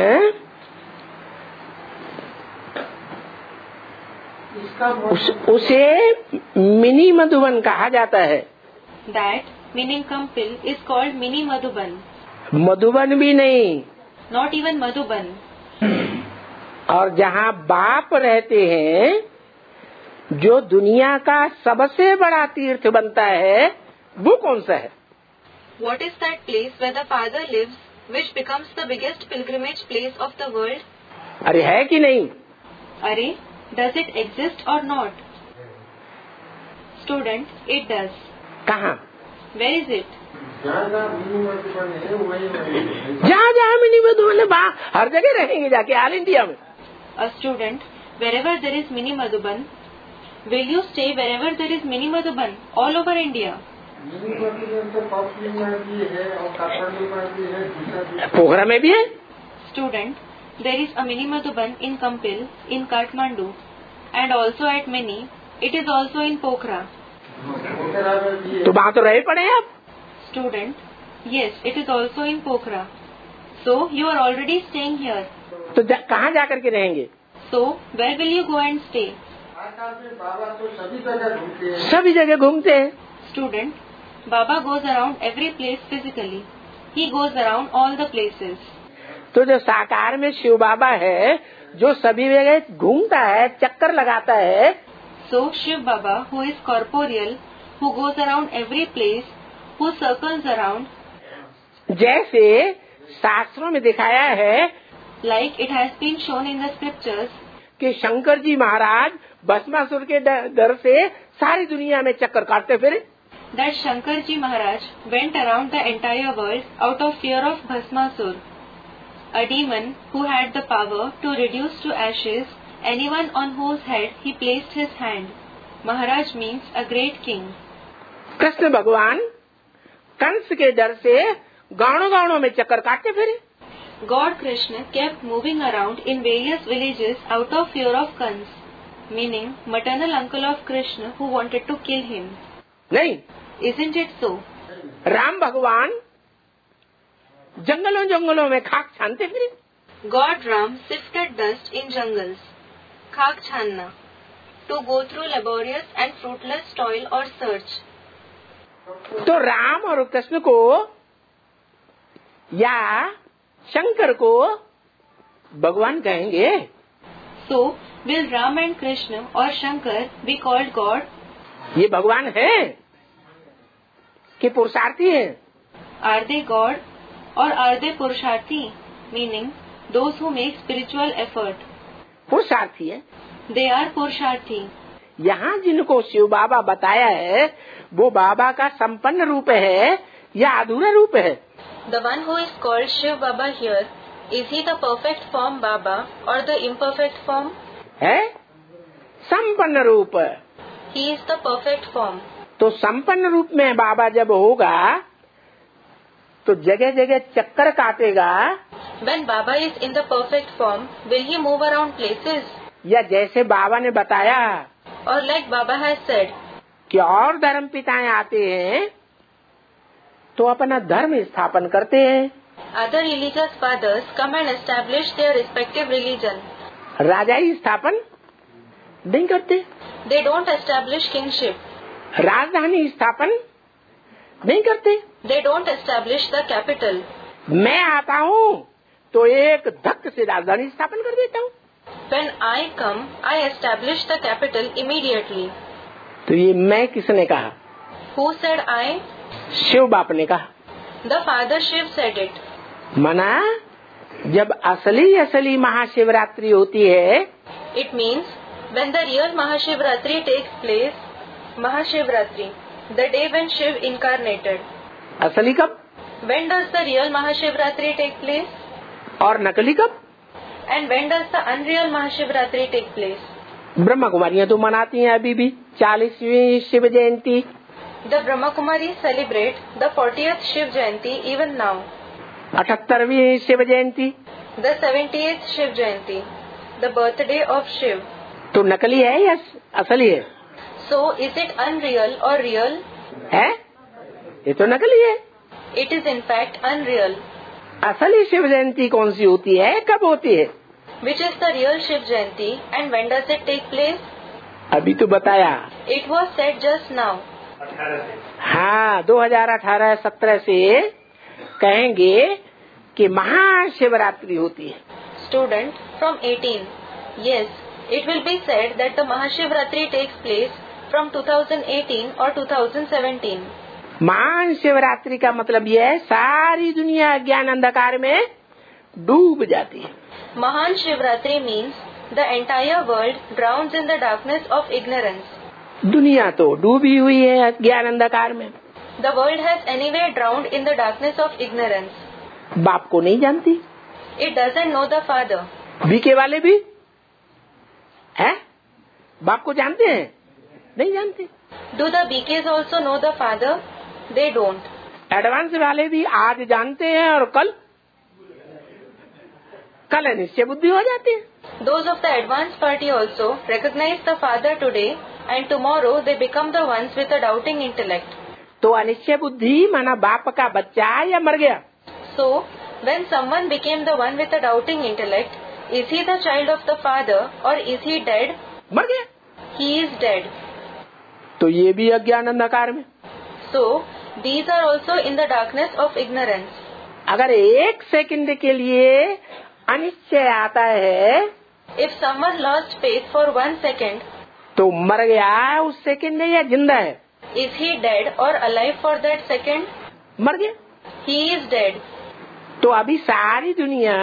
उसे मिनी मधुबन कहा जाता है. That, meaning Kampil, is called mini Madhuban. Madhuban भी नहीं. Not even Madhuban. और जहाँ बाप रहते हैं, जो दुनिया का सबसे बड़ा तीर्थ बनता है, वो कौन सा है? What is that place where the Father lives, which becomes the biggest pilgrimage place of the world? अरे है कि नहीं? Are, does it exist or not? Student, it does. कहाँ? Where is it? जहाँ जहाँ मिनी मधुबन है, वहाँ हर जगह रहेंगे जाके, ऑल इंडिया में. A student, wherever there is mini Madhuban, will you stay wherever there is mini Madhuban all over India? Pokhara में भी है. Student, there is a mini Madhuban in Kampil, in Kathmandu. and also at many. It is also in Pokhara. तो वहाँ तो रहे पड़े हैं आप। Student, yes, it is also in Pokhara. So you are already staying here. तो कहाँ जा करके रहेंगे? So where will you go and stay? बाबा तो सभी जगह घूमते हैं। सभी जगह घूमते हैं। Student, Baba goes around every place physically. He goes around all the places. तो जो साकार में शिव बाबा है, जो सभी जगह घूमता है, चक्कर लगाता है, So Shiv Baba, who is corporeal, who goes around every place, who circles around, जैसे शास्त्रों में दिखाया है like it has been shown in the scriptures, कि शंकर जी महाराज भस्मासुर के डर से सारी दुनिया में चक्कर काटते फिरे। that Shankarji Maharaj went around the entire world out of fear of Bhasmasur, a demon who had the power to reduce to ashes anyone on whose head he placed his hand. Maharaj means a great king. Krishna भगवान कंस के डर से गांवों में चक्कर काटते फिरे। God Krishna kept moving around in various villages out of fear of Kans, meaning maternal uncle of Krishna who wanted to kill him. नहीं, Isn't it so? राम भगवान जंगलों में खाक छानते फिरे। God Ram sifted dust in jungles, khak channa, to go through laborious and fruitless toil or search. तो राम और कृष्ण को या शंकर को भगवान कहेंगे। So, will Ram and Krishna or Shankar be called God? ये भगवान है कि पुरुषार्थी है? Are they God or are they Purusharthi, meaning those who make spiritual effort? पुरुषार्थी है। They are Purusharthi. यहाँ जिनको शिव बाबा बताया है वो बाबा का संपन्न रूप है या अधूरा रूप है? The one who is called Shiv Baba here, is he the perfect form Baba or the imperfect form? है संपन्न रूप। He is the perfect form. तो संपन्न रूप में बाबा जब होगा तो जगह जगह चक्कर काटेगा। When Baba is in the perfect form, will he move around places? या जैसे बाबा ने बताया Or like Baba has said, कि और धर्म पिताएं आते हैं तो अपना धर्म स्थापन करते हैं। other religious fathers come and establish their respective religion. राजा ही स्थापन नहीं करते, They don't establish kingship. राजधानी स्थापन नहीं करते। They don't establish the capital. मैं आता हूँ तो एक धक्क से राजधानी स्थापन कर देता हूँ। When I come, I establish the capital immediately. तो ये मैं किसने कहा? Who said I? शिव बाप ने कहा। The Father Shiv said it. मना जब असली महाशिवरात्रि होती है, It means when the real Mahashivratri takes place, Mahashivratri, the day when Shiv incarnated. असली कब When does the real Mahashivratri take place? और नकली कब? And when does the unreal Mahashivratri take place? Brahma कुमारियाँ तो मनाती हैं अभी भी 40वीं Shiv Jayanti. The Brahma Kumaris celebrate the 40th Shiv Jayanti even now. 78वीं Shiv Jayanti. The 78th Shiv Jayanti, the birthday of Shiv. तो नकली है या असली है? So is it unreal or real? है, ये तो नकली है। It is in fact unreal. असली शिव जयंती कौन सी होती है, कब होती है? Which is the real Shiv Jayanti and when does it take place? अभी तो बताया। It was said just now. हाँ, 2018-17 से कहेंगे कि महाशिवरात्रि होती है। Student, from 18. Yes, it will be said that the Mahashivratri takes place from 2018 or 2017. Mahashivratri का मतलब यह है सारी दुनिया ज्ञान अंधकार में डूब जाती है। Mahan Shivratri means the entire world drowns in the darkness of ignorance. दुनिया तो डूबी हुई है ज्ञान अंधकार में। The world has anyway drowned in the darkness of ignorance. बाप को नहीं जानती। It doesn't know the Father. BK वाले भी है, बाप को जानते हैं? नहीं जानते। Do the BKs also know the Father? They don't. Advance वाले भी आज जानते हैं और कल कल अनिश्चय बुद्धि हो जाती है। Those of the advanced party also recognize the Father today and tomorrow they become the ones with a doubting intellect. तो अनिश्चय बुद्धि माना बाप का बच्चा या मर गया? So, when someone became the one with a doubting intellect, is he the child of the Father or is he dead? मर गया। He is dead. तो ये भी अज्ञान अंधकार में। So, these are also in the darkness of ignorance. अगर एक सेकंड के लिए अनिश्चय आता है, If someone lost faith for 1 second, तो मर गया उस सेकंड या जिंदा है? is he dead or alive for that second? मर गया। He is dead. तो अभी सारी दुनिया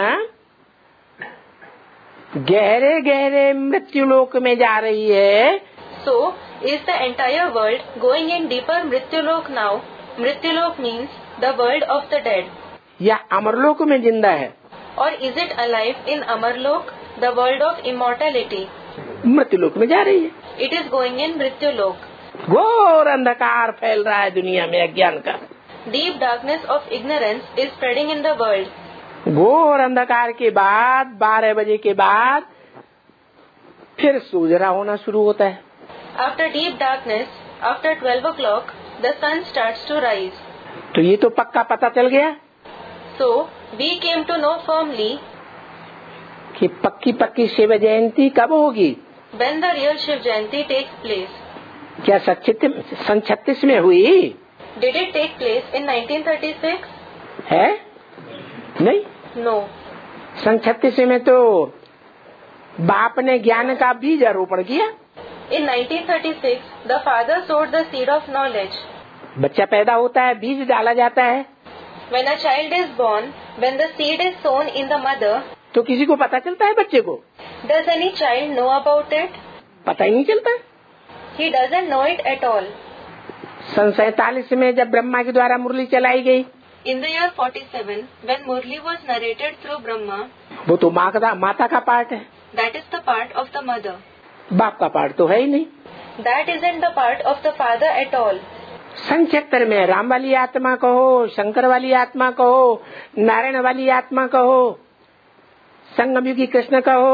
गहरे गहरे मृत्युलोक में जा रही है। So, is the entire world going in deeper Mrityulok now? Mrityulok means the world of the dead. या अमरलोक में जिंदा है? Or is it alive in Amarlok, the world of immortality? मृत्युलोक में जा रही है। It is going in Mrityulok. घोर अंधकार फैल रहा है दुनिया में अज्ञान का। Deep darkness of ignorance is spreading in the world. घोर अंधकार के बाद 12 बजे के बाद फिर सूझरा होना शुरू होता है। After deep darkness, after 12 o'clock, the sun starts to rise. तो ये तो पक्का पता चल गया So, we came to know firmly कि पक्की शिव जयंती कब होगी। when the real Shiv Jayanti takes place. क्या 1936 में हुई Did it take place in 1936? है? नहीं। No. 1936 में तो बाप ने ज्ञान का बीज आरोपण किया। In 1936, the father sowed the seed of knowledge. बच्चा पैदा होता है, बीज डाला जाता है, When a child is born, when the seed is sown in the mother, तो किसी को पता चलता है बच्चे को? does any child know about it? पता ही नहीं चलता। He doesn't know it at all. 47 में जब ब्रह्मा के द्वारा मुरली चलाई गई, In the year 47, when Murli was narrated through Brahma, वो तो माता का पार्ट है, that is the part of the mother. बाप का पार्ट तो है ही नहीं। That isn't the part of the father at all. 76 में राम वाली आत्मा कहो, शंकर वाली आत्मा कहो, नारायण वाली आत्मा कहो, संगमयुगी कृष्ण कहो,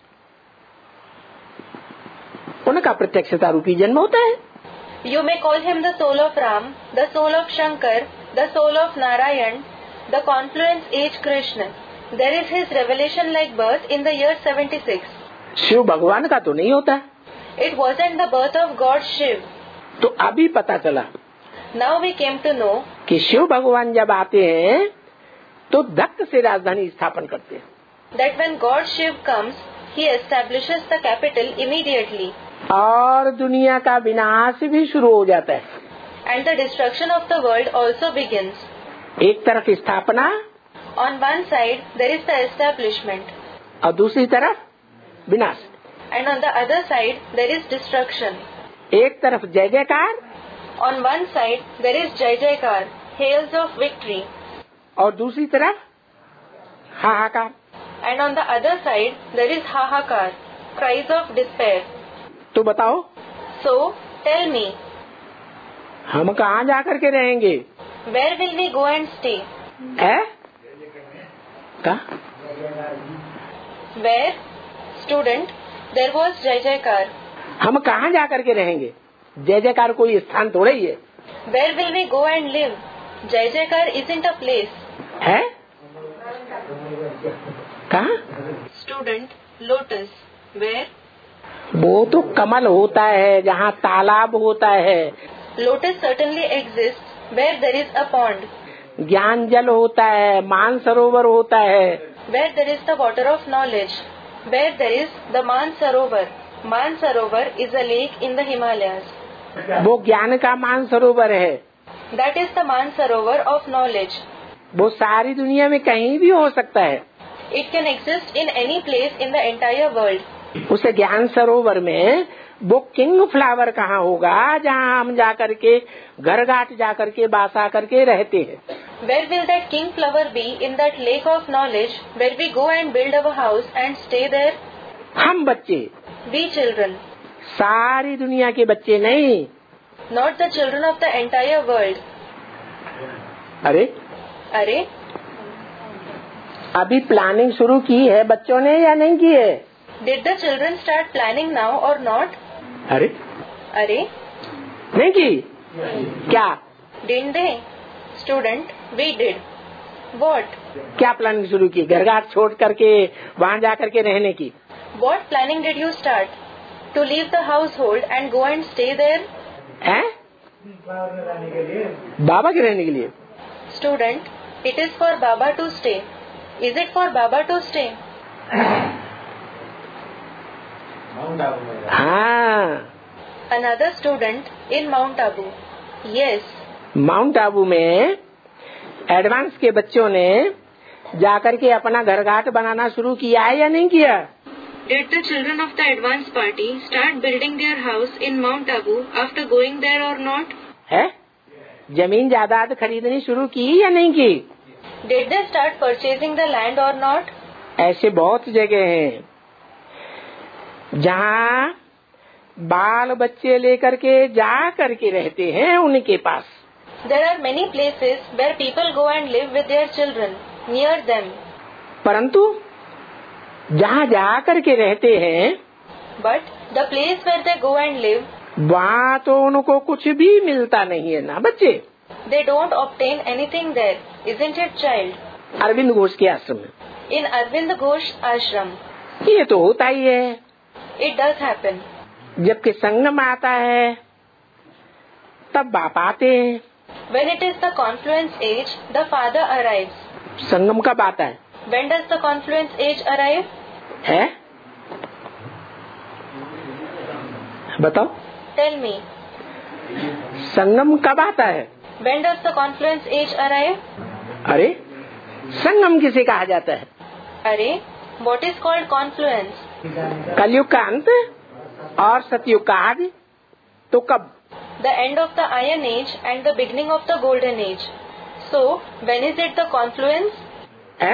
उनका प्रत्यक्षता रूपी जन्म होता है। You may call him the soul of Ram, the soul of Shankar, the soul of Narayan, the confluence age Krishna. There is his revelation like birth in the year 76. Shiv भगवान का तो नहीं होता। It wasn't the birth of God Shiv. तो अभी पता चला Now we came to know कि शिव भगवान जब आते हैं तो दत्त से राजधानी स्थापन करते हैं, that when God Shiv comes, he establishes the capital immediately. और दुनिया का विनाश भी शुरू हो जाता है। And the destruction of the world also begins. एक तरफ स्थापना On one side, there is the establishment. और दूसरी तरफ विनाश। And on the other side, there is destruction. एक तरफ जय जयकार On one side, there is Jai Jaikar, hails of victory. और दूसरी तरफ हाहाकार। And on the other side, there is Hahakar, cries of despair. तो बताओ So, tell me, हम कहाँ जा करके रहेंगे? where will we go and stay? है? कहाँ? Where? Student, there was Jai Jaikar. हम कहाँ जा करके रहेंगे? जय जयकार कोई स्थान थोड़ा ही है। Where will we go and live? Jai Jaikar isn't a place. है? कहाँ? Student, lotus. Where? वो तो कमल होता है जहाँ तालाब होता है। Lotus certainly exists where there is a pond. ज्ञान जल होता है, मानसरोवर होता है। Where there is the water of knowledge. Where there is the Mansarovar. Mansarovar is a lake in the Himalayas. वो ज्ञान का मानसरोवर है। That is the Mansarovar of knowledge. वो सारी दुनिया में कहीं भी हो सकता है। It can exist in any place in the entire world. उस ज्ञान सरोवर में वो किंग फ्लावर कहाँ होगा जहाँ हम जा करके घर घाट जा करके बासा करके रहते हैं? Where will that king flower be in that lake of knowledge where we go and build our house and stay there? हम बच्चे, We children, सारी दुनिया के बच्चे नहीं। not the children of the entire world. अरे Arey, अभी planning शुरू की है बच्चों ने या नहीं की है? Did the children start planning now or not? अरे नहीं की क्या? Didn't they? Student, we did. What? क्या प्लानिंग शुरू की? घर घाट छोड़ करके वहाँ जा करके रहने की? What planning did you start? To leave the household and go and stay there? हैं? बाबा के रहने के लिए? Student, it is for Baba to stay. Is it for Baba to stay? हाँ. Another student in Mount Abu. Yes. Mount Abu में advance के बच्चों ने जाकर के अपना घर घाट बनाना शुरू किया है या नहीं किया? Did the children of the advance party start building their house in Mount Abu after going there or not? है? जमीन जायदाद खरीदनी शुरू की या नहीं की? Did they start purchasing the land or not? ऐसे बहुत जगह हैं जहाँ बाल बच्चे लेकर के जा करके रहते हैं उनके पास. There are many places where people go and live with their children near them. परंतु जहाँ जा करके रहते हैं But the place where they go and live, वहाँ तो उनको कुछ भी मिलता नहीं है ना बच्चे. they don't obtain anything there, isn't it, child? Arvind Ghosh के आश्रम में In Arvind Ghosh ashram, ये तो होता ही है. it does happen. जबकि संगम आता है तब बाप आते हैं. When it is the confluence age, the father arrives. संगम कब आता है? When does the confluence age arrive? है? बताओ. Tell me. संगम कब आता है? When does the confluence age arrive? अरे संगम किसे कहा जाता है? अरे, what is called confluence? कलयुग का अंत और सतयुग का आदि. तो कब? The end of the iron age and the beginning of the golden age. So, when is it the confluence? है?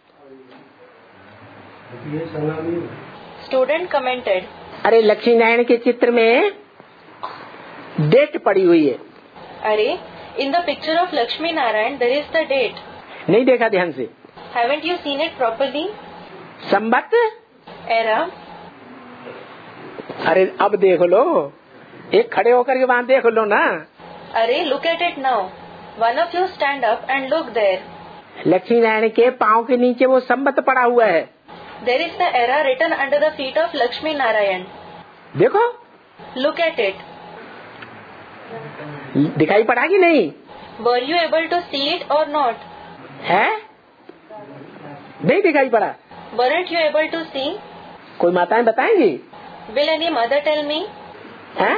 Student commented. अरे लक्ष्मी नारायण के चित्र में डेट पड़ी हुई है. अरे, in the picture of Lakshmi Narayan there is the date. नहीं देखा ध्यान से? Haven't you seen it properly? Samvat? Era. अरे अब देख लो. एक खड़े होकर के वहाँ देख लो ना. अरे, look at it now. One of you stand up and look there. Lakshmi Narayan के पाँव के नीचे वो संबत पड़ा हुआ है. There is the era written under the feet of Lakshmi Narayan. देखो. Look at it. दिखाई पड़ा कि नहीं? Were you able to see it or not? है? नहीं दिखाई पड़ा. Weren't you able to see? कोई माताएं बताएंगी? Will any mother tell me? है?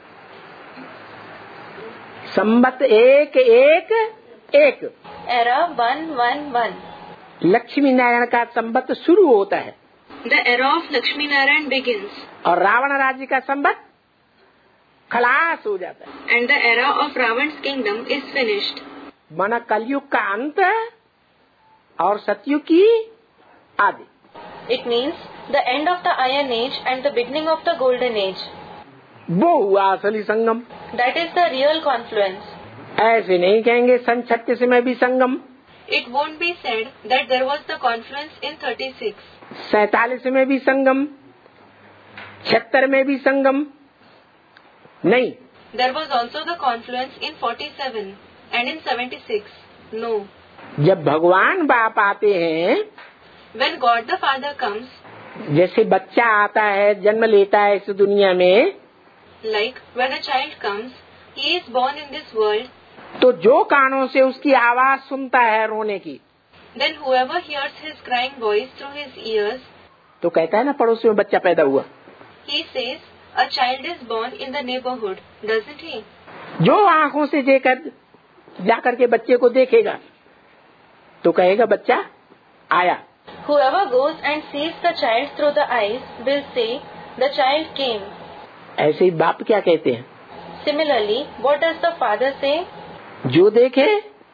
संबत एक एक एक. Era 111. लक्ष्मी नारायण का संबत शुरू होता है. The era of Lakshmi Narayan begins. और रावण राज्य का संबत खलास हो जाता है. And the era of Ravan's kingdom is finished. माना कलयुग का अंत और सतयुग की आदि. It means the end of the iron age and the beginning of the golden age. वो हुआ असली संगम. That is the real confluence. ऐसे नहीं कहेंगे सन 36 में भी संगम. It won't be said that there was the confluence in 36. 47 में भी संगम, 76 में भी संगम नहीं. There was also the confluence in 47 and in 76. No. जब भगवान बाप आते हैं, When God the Father comes, जैसे बच्चा आता है जन्म लेता है इस दुनिया में, like when a child comes, he is born in this world. तो जो कानों से उसकी आवाज सुनता है रोने की, Then whoever hears his crying voice through his ears, तो कहता है ना पड़ोसी में बच्चा पैदा हुआ. he says a child is born in the neighborhood, doesn't he? जो आंखों से जेकर जाकर के बच्चे को देखेगा तो कहेगा बच्चा आया. Whoever goes and sees the child through the eyes will say the child came. ऐसे ही बाप क्या कहते हैं? Similarly, what does the father say? जो देखे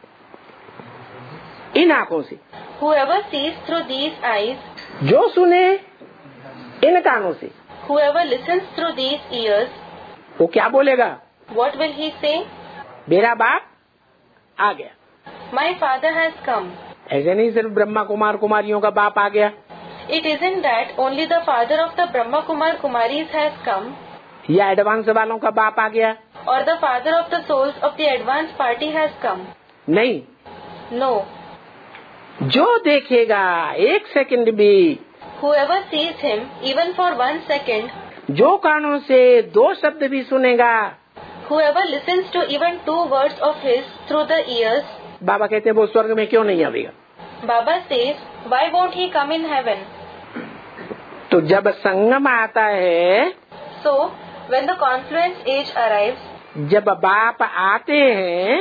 इन आंखों से, Whoever sees through these eyes, जो सुने इन कानों से, whoever listens through these ears, वो क्या बोलेगा? what will he say? मेरा बाप आ गया. My father has come. ऐसे नहीं सिर्फ ब्रह्मा कुमार कुमारियों का बाप आ गया, It isn't that only the father of the Brahma Kumar Kumaris has come, या एडवांस वालों का बाप आ गया, or the father of the souls of the advanced party has come. नहीं, No. जो देखेगा एक सेकंड भी, Whoever sees him, even for 1 second, जो कानों से 2 शब्द भी सुनेगा, whoever listens to even 2 words of his through the ears, बाबा कहते हैं वो स्वर्ग में क्यों नहीं आएगा। Baba says, why won't he come in heaven? तो जब संगम आता है, So, when the confluence age arrives, जब बाप आते हैं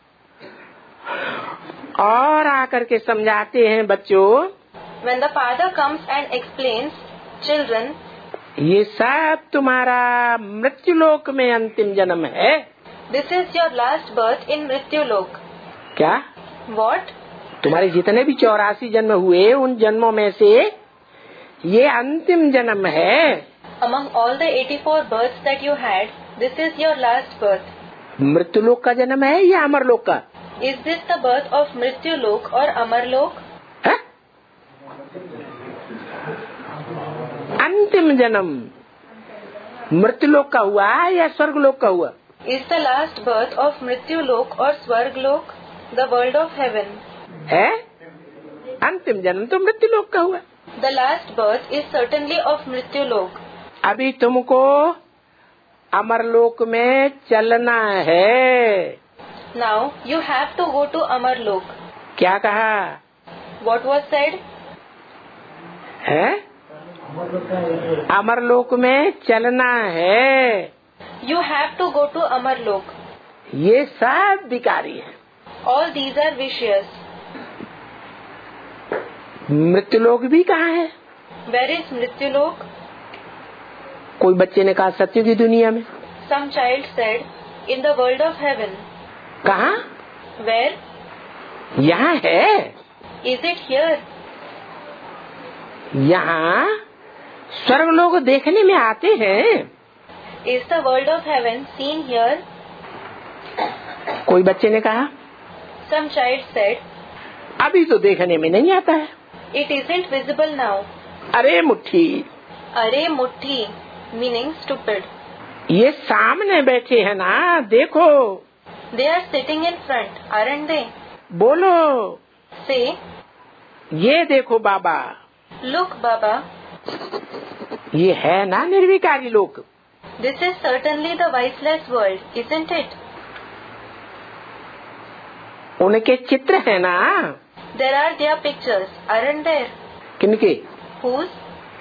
और आकर के समझाते हैं बच्चों, when the father comes and explains, children, ये सब तुम्हारा मृत्युलोक में अंतिम जन्म है। this is your last birth in Mrityulok. क्या? What? तुम्हारे जितने भी 84 जन्म हुए, उन जन्मों में से ये अंतिम जन्म है। Among all the 84 births that you had, this is your last birth. मृत्युलोक का जन्म है या अमरलोक का? Is this the birth of Mrityulok or Amarlok? है? अंतिम जन्म मृत्युलोक का हुआ या स्वर्गलोक का हुआ? Is the last birth of Mrityulok or Swarglok, the world of heaven? है? अंतिम जन्म तो मृत्युलोक का हुआ। The last birth is certainly of Mrityulok. अभी तुमको अमरलोक में चलना है। Now you have to go to Amarlok. क्या कहा What was said? है? अमरलोक में चलना है। You have to go to Amarlok. ये सब विकारी है। All these are vicious. मृत्युलोक भी कहाँ है? Where is Mrityulok? कोई बच्चे ने कहा सत्य की दुनिया में। Some child said, in the world of heaven. कहाँ? Where? यहाँ है। Is it here? यहाँ स्वर्ग लोग देखने में आते हैं। Is the world of heaven seen here? कोई बच्चे ने कहा Some child said, अभी तो देखने में नहीं आता है। it isn't visible now. अरे मुट्ठी, Are mutti, meaning stupid. ये सामने बैठे हैं ना, देखो। They are sitting in front, aren't they? बोलो, Say, ये देखो बाबा, look Baba, ये है ना निर्विकारी लोक। this is certainly the viceless world, isn't it? उनके चित्र है ना। There are their pictures, aren't there? किनके? Whose?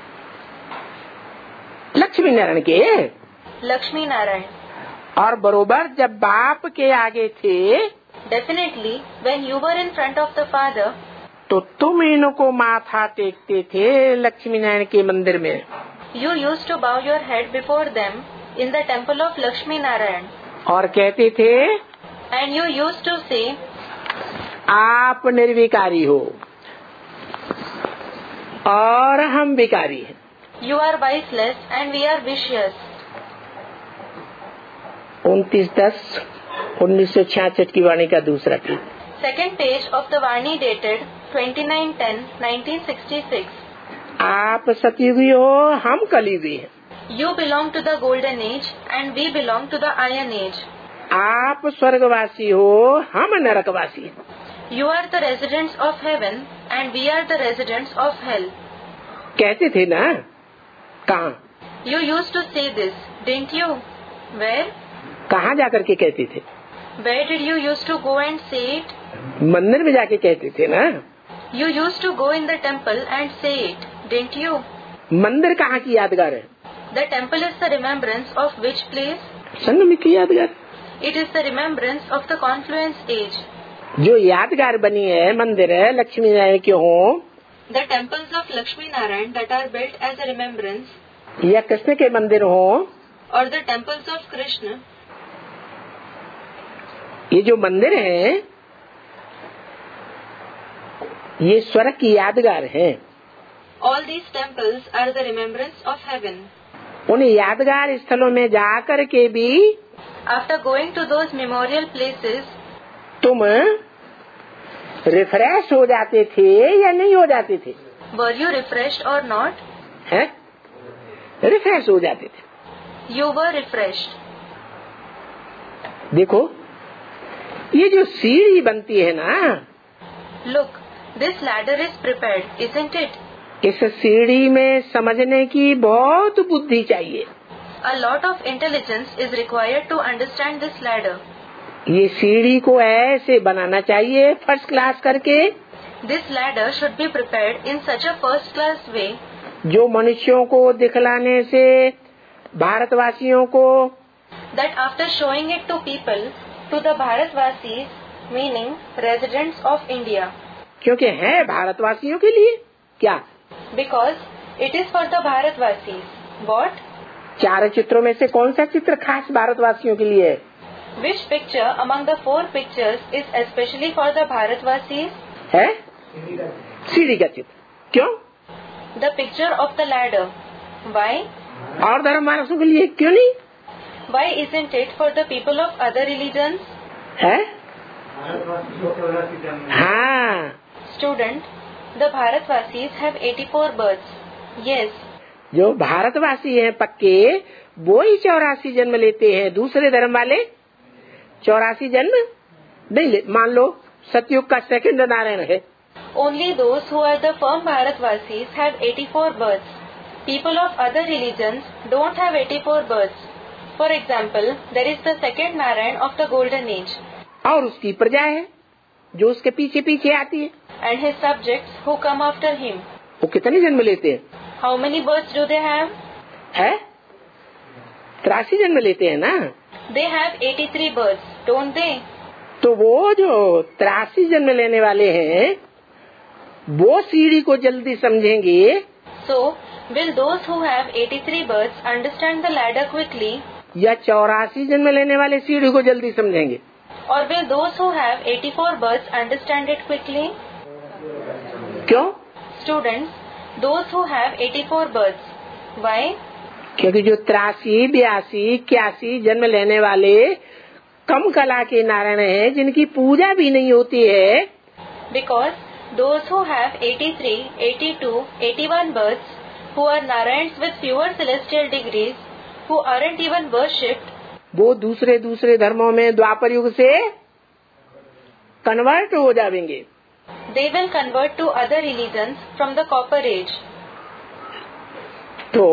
लक्ष्मी नारायण के। Lakshmi Narayan. और बरोबर जब बाप के आगे थे, Definitely, when you were in front of the father, तो तुम इनको माथा टेकते थे लक्ष्मी नारायण के मंदिर में। you used to bow your head before them in the temple of Lakshmi Narayan. और कहते थे And you used to say, आप निर्विकारी हो और हम विकारी हैं। you are viceless and we are vicious. 29/10/1966 की वाणी का दूसरा page. Second page of the Vani dated 29/10/1966. आप सतयुगी हो, हम कलयुगी हैं। You belong to the golden age and we belong to the iron age. आप स्वर्गवासी हो, हम नरकवासी हैं। You are the residents of heaven and we are the residents of hell. कहते थे ना। कहाँ? You used to say this, didn't you? Where? कहाँ जाकर के कहते थे? Where did you used to go and say it? मंदिर में जाके कहते थे ना। You used to go in the temple and say it, didn't you? मंदिर कहाँ की यादगार है? The temple is the remembrance of which place? संगम की यादगार। It is the remembrance of the confluence age. जो यादगार बनी है मंदिर है लक्ष्मी नारायण के हो, The temples of Lakshmi Narayan that are built as a remembrance, या कृष्ण के मंदिर हो, or the temples of Krishna, ये जो मंदिर है ये स्वर्ग की यादगार है। all these temples are the remembrance of heaven. उन यादगार स्थलों में जाकर के भी After going to those memorial places, तुम रिफ्रेश हो जाते थे या नहीं हो जाते थे? Were you refreshed or not? है? रिफ्रेश हो जाते थे। You were refreshed. देखो, ये जो सीढ़ी बनती है ना, Look, this ladder is prepared, isn't it? इस सीढ़ी में समझने की बहुत बुद्धि चाहिए। A lot of intelligence is required to understand this ladder. ये सीढ़ी को ऐसे बनाना चाहिए फर्स्ट क्लास करके, This ladder should be prepared in such a first class way जो मनुष्यों को दिखलाने से भारतवासियों को that after showing it to people, to the Bharatvasis, meaning residents of India, क्योंकि है भारतवासियों के लिए क्या, because it is for the Bharatvasis. What? चार चित्रों में से कौन सा चित्र खास भारतवासियों के लिए है? Which picture among the 4 pictures is especially for the Bharatvasis? है सीढ़ी का चित्र। क्यों? The picture of the ladder. Why? और धर्मवासियों के लिए क्यों नहीं? Why isn't it for the people of other religions? है? हाँ, Student, the Bharatvasis have 84 births. Yes, जो भारतवासी हैं पक्के वो ही 84 जन्म लेते हैं। दूसरे धर्म वाले 84 जन्म नहीं ले। मान लो सतयुग का सेकंड नारायण है, only those who are the firm Bharatvasis have 84 births. People of other religions don't have 84 births. For example, there is the second Narayan of the Golden Age, और उसकी प्रजा है जो उसके पीछे पीछे आती है, and his subjects who come after him. वो कितने जन्म लेते हैं? How many births do they have? है 83 जन्म लेते हैं ना। They have 83 births, don't they? तो वो जो 83 जन्म लेने वाले हैं वो सीढ़ी को जल्दी समझेंगे So, will those who have 83 births understand the ladder quickly, या 84 जन्म लेने वाले सीढ़ी को जल्दी समझेंगे? or will those who have 84 births understand it quickly? क्यों? Students, those who have 84 births. Why? क्योंकि जो 83, 82, 81 जन्म लेने वाले कम कला के नारायण हैं जिनकी पूजा भी नहीं होती है, Because those who have 83, 82, 81 births, who are Narayans with fewer celestial degrees, who aren't even worshipped, वो दूसरे धर्मों में द्वापर युग से कन्वर्ट हो जाएंगे। they will convert to other religions from the Copper Age. तो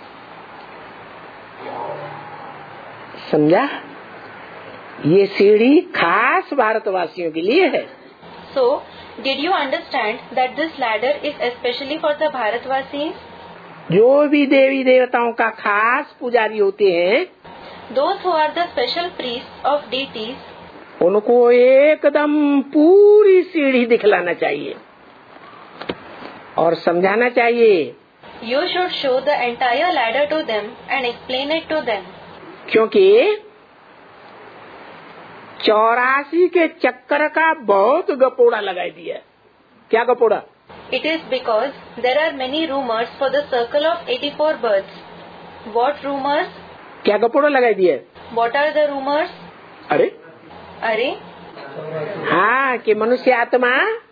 समझा, ये सीढ़ी खास भारतवासियों के लिए है। So, did you understand that this ladder is especially for the Bharatvasis? जो भी देवी देवताओं का खास पुजारी होते हैं Those who are the special priests of deities, उनको एकदम पूरी सीढ़ी दिखलाना चाहिए और समझाना चाहिए। you should show the entire ladder to them and explain it to them. क्योंकि 84 के चक्कर का बहुत गपोड़ा लगाई दिया। क्या गपोड़ा? It is because there are many rumors for the circle of 84 births. What rumors? क्या गपोड़ा लगाई दिया? What are the rumors? अरे अरे, हाँ, कि मनुष्य आत्मा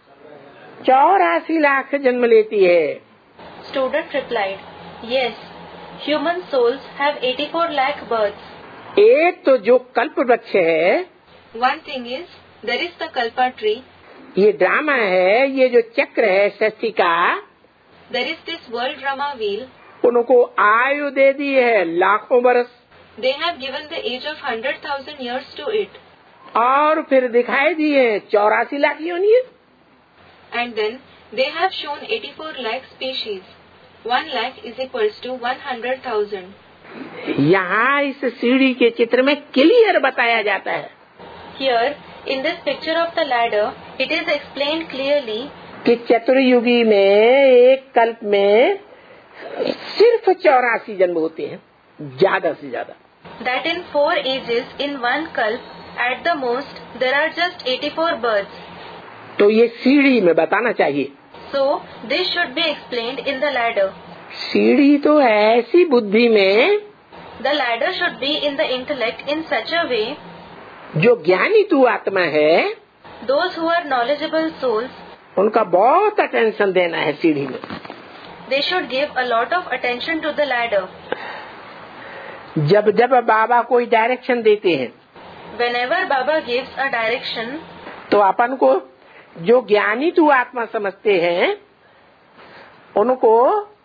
84 लाख जन्म लेती है। Student replied, yes, human souls have 84 lakh births. एक तो जो कल्प वृक्ष है, One thing is, there is the Kalpa tree. ये ड्रामा है, ये जो चक्र है षष्ठी का, There is this world drama wheel. उनको आयु दे दी है लाखों बरस, They have given the age of 100,000 years to it. और फिर दिखाई दिए 84 लाख योनि। And then they have shown 84 lakh species. 1 lakh is equals to 100,000. यहाँ इस सीढ़ी के चित्र में क्लियर बताया जाता है Here, in this picture of the ladder, it is explained clearly कि चतुर्युगी में एक कल्प में सिर्फ 84 जन्म होते हैं, ज्यादा से ज्यादा। that in 4 ages in one kalp, at the most, there are just 84 births. तो ये सीढ़ी में बताना चाहिए। So, this should be explained in the ladder. सीढ़ी तो ऐसी बुद्धि में The ladder should be in the intellect in such a way जो ज्ञानी तू आत्मा है Those who are knowledgeable souls, उनका बहुत अटेंशन देना है सीढ़ी में। they should give a lot of attention to the ladder. जब जब बाबा कोई डायरेक्शन देते हैं, Whenever Baba gives a direction, तो अपन को जो ज्ञानी तू आत्मा समझते हैं, उनको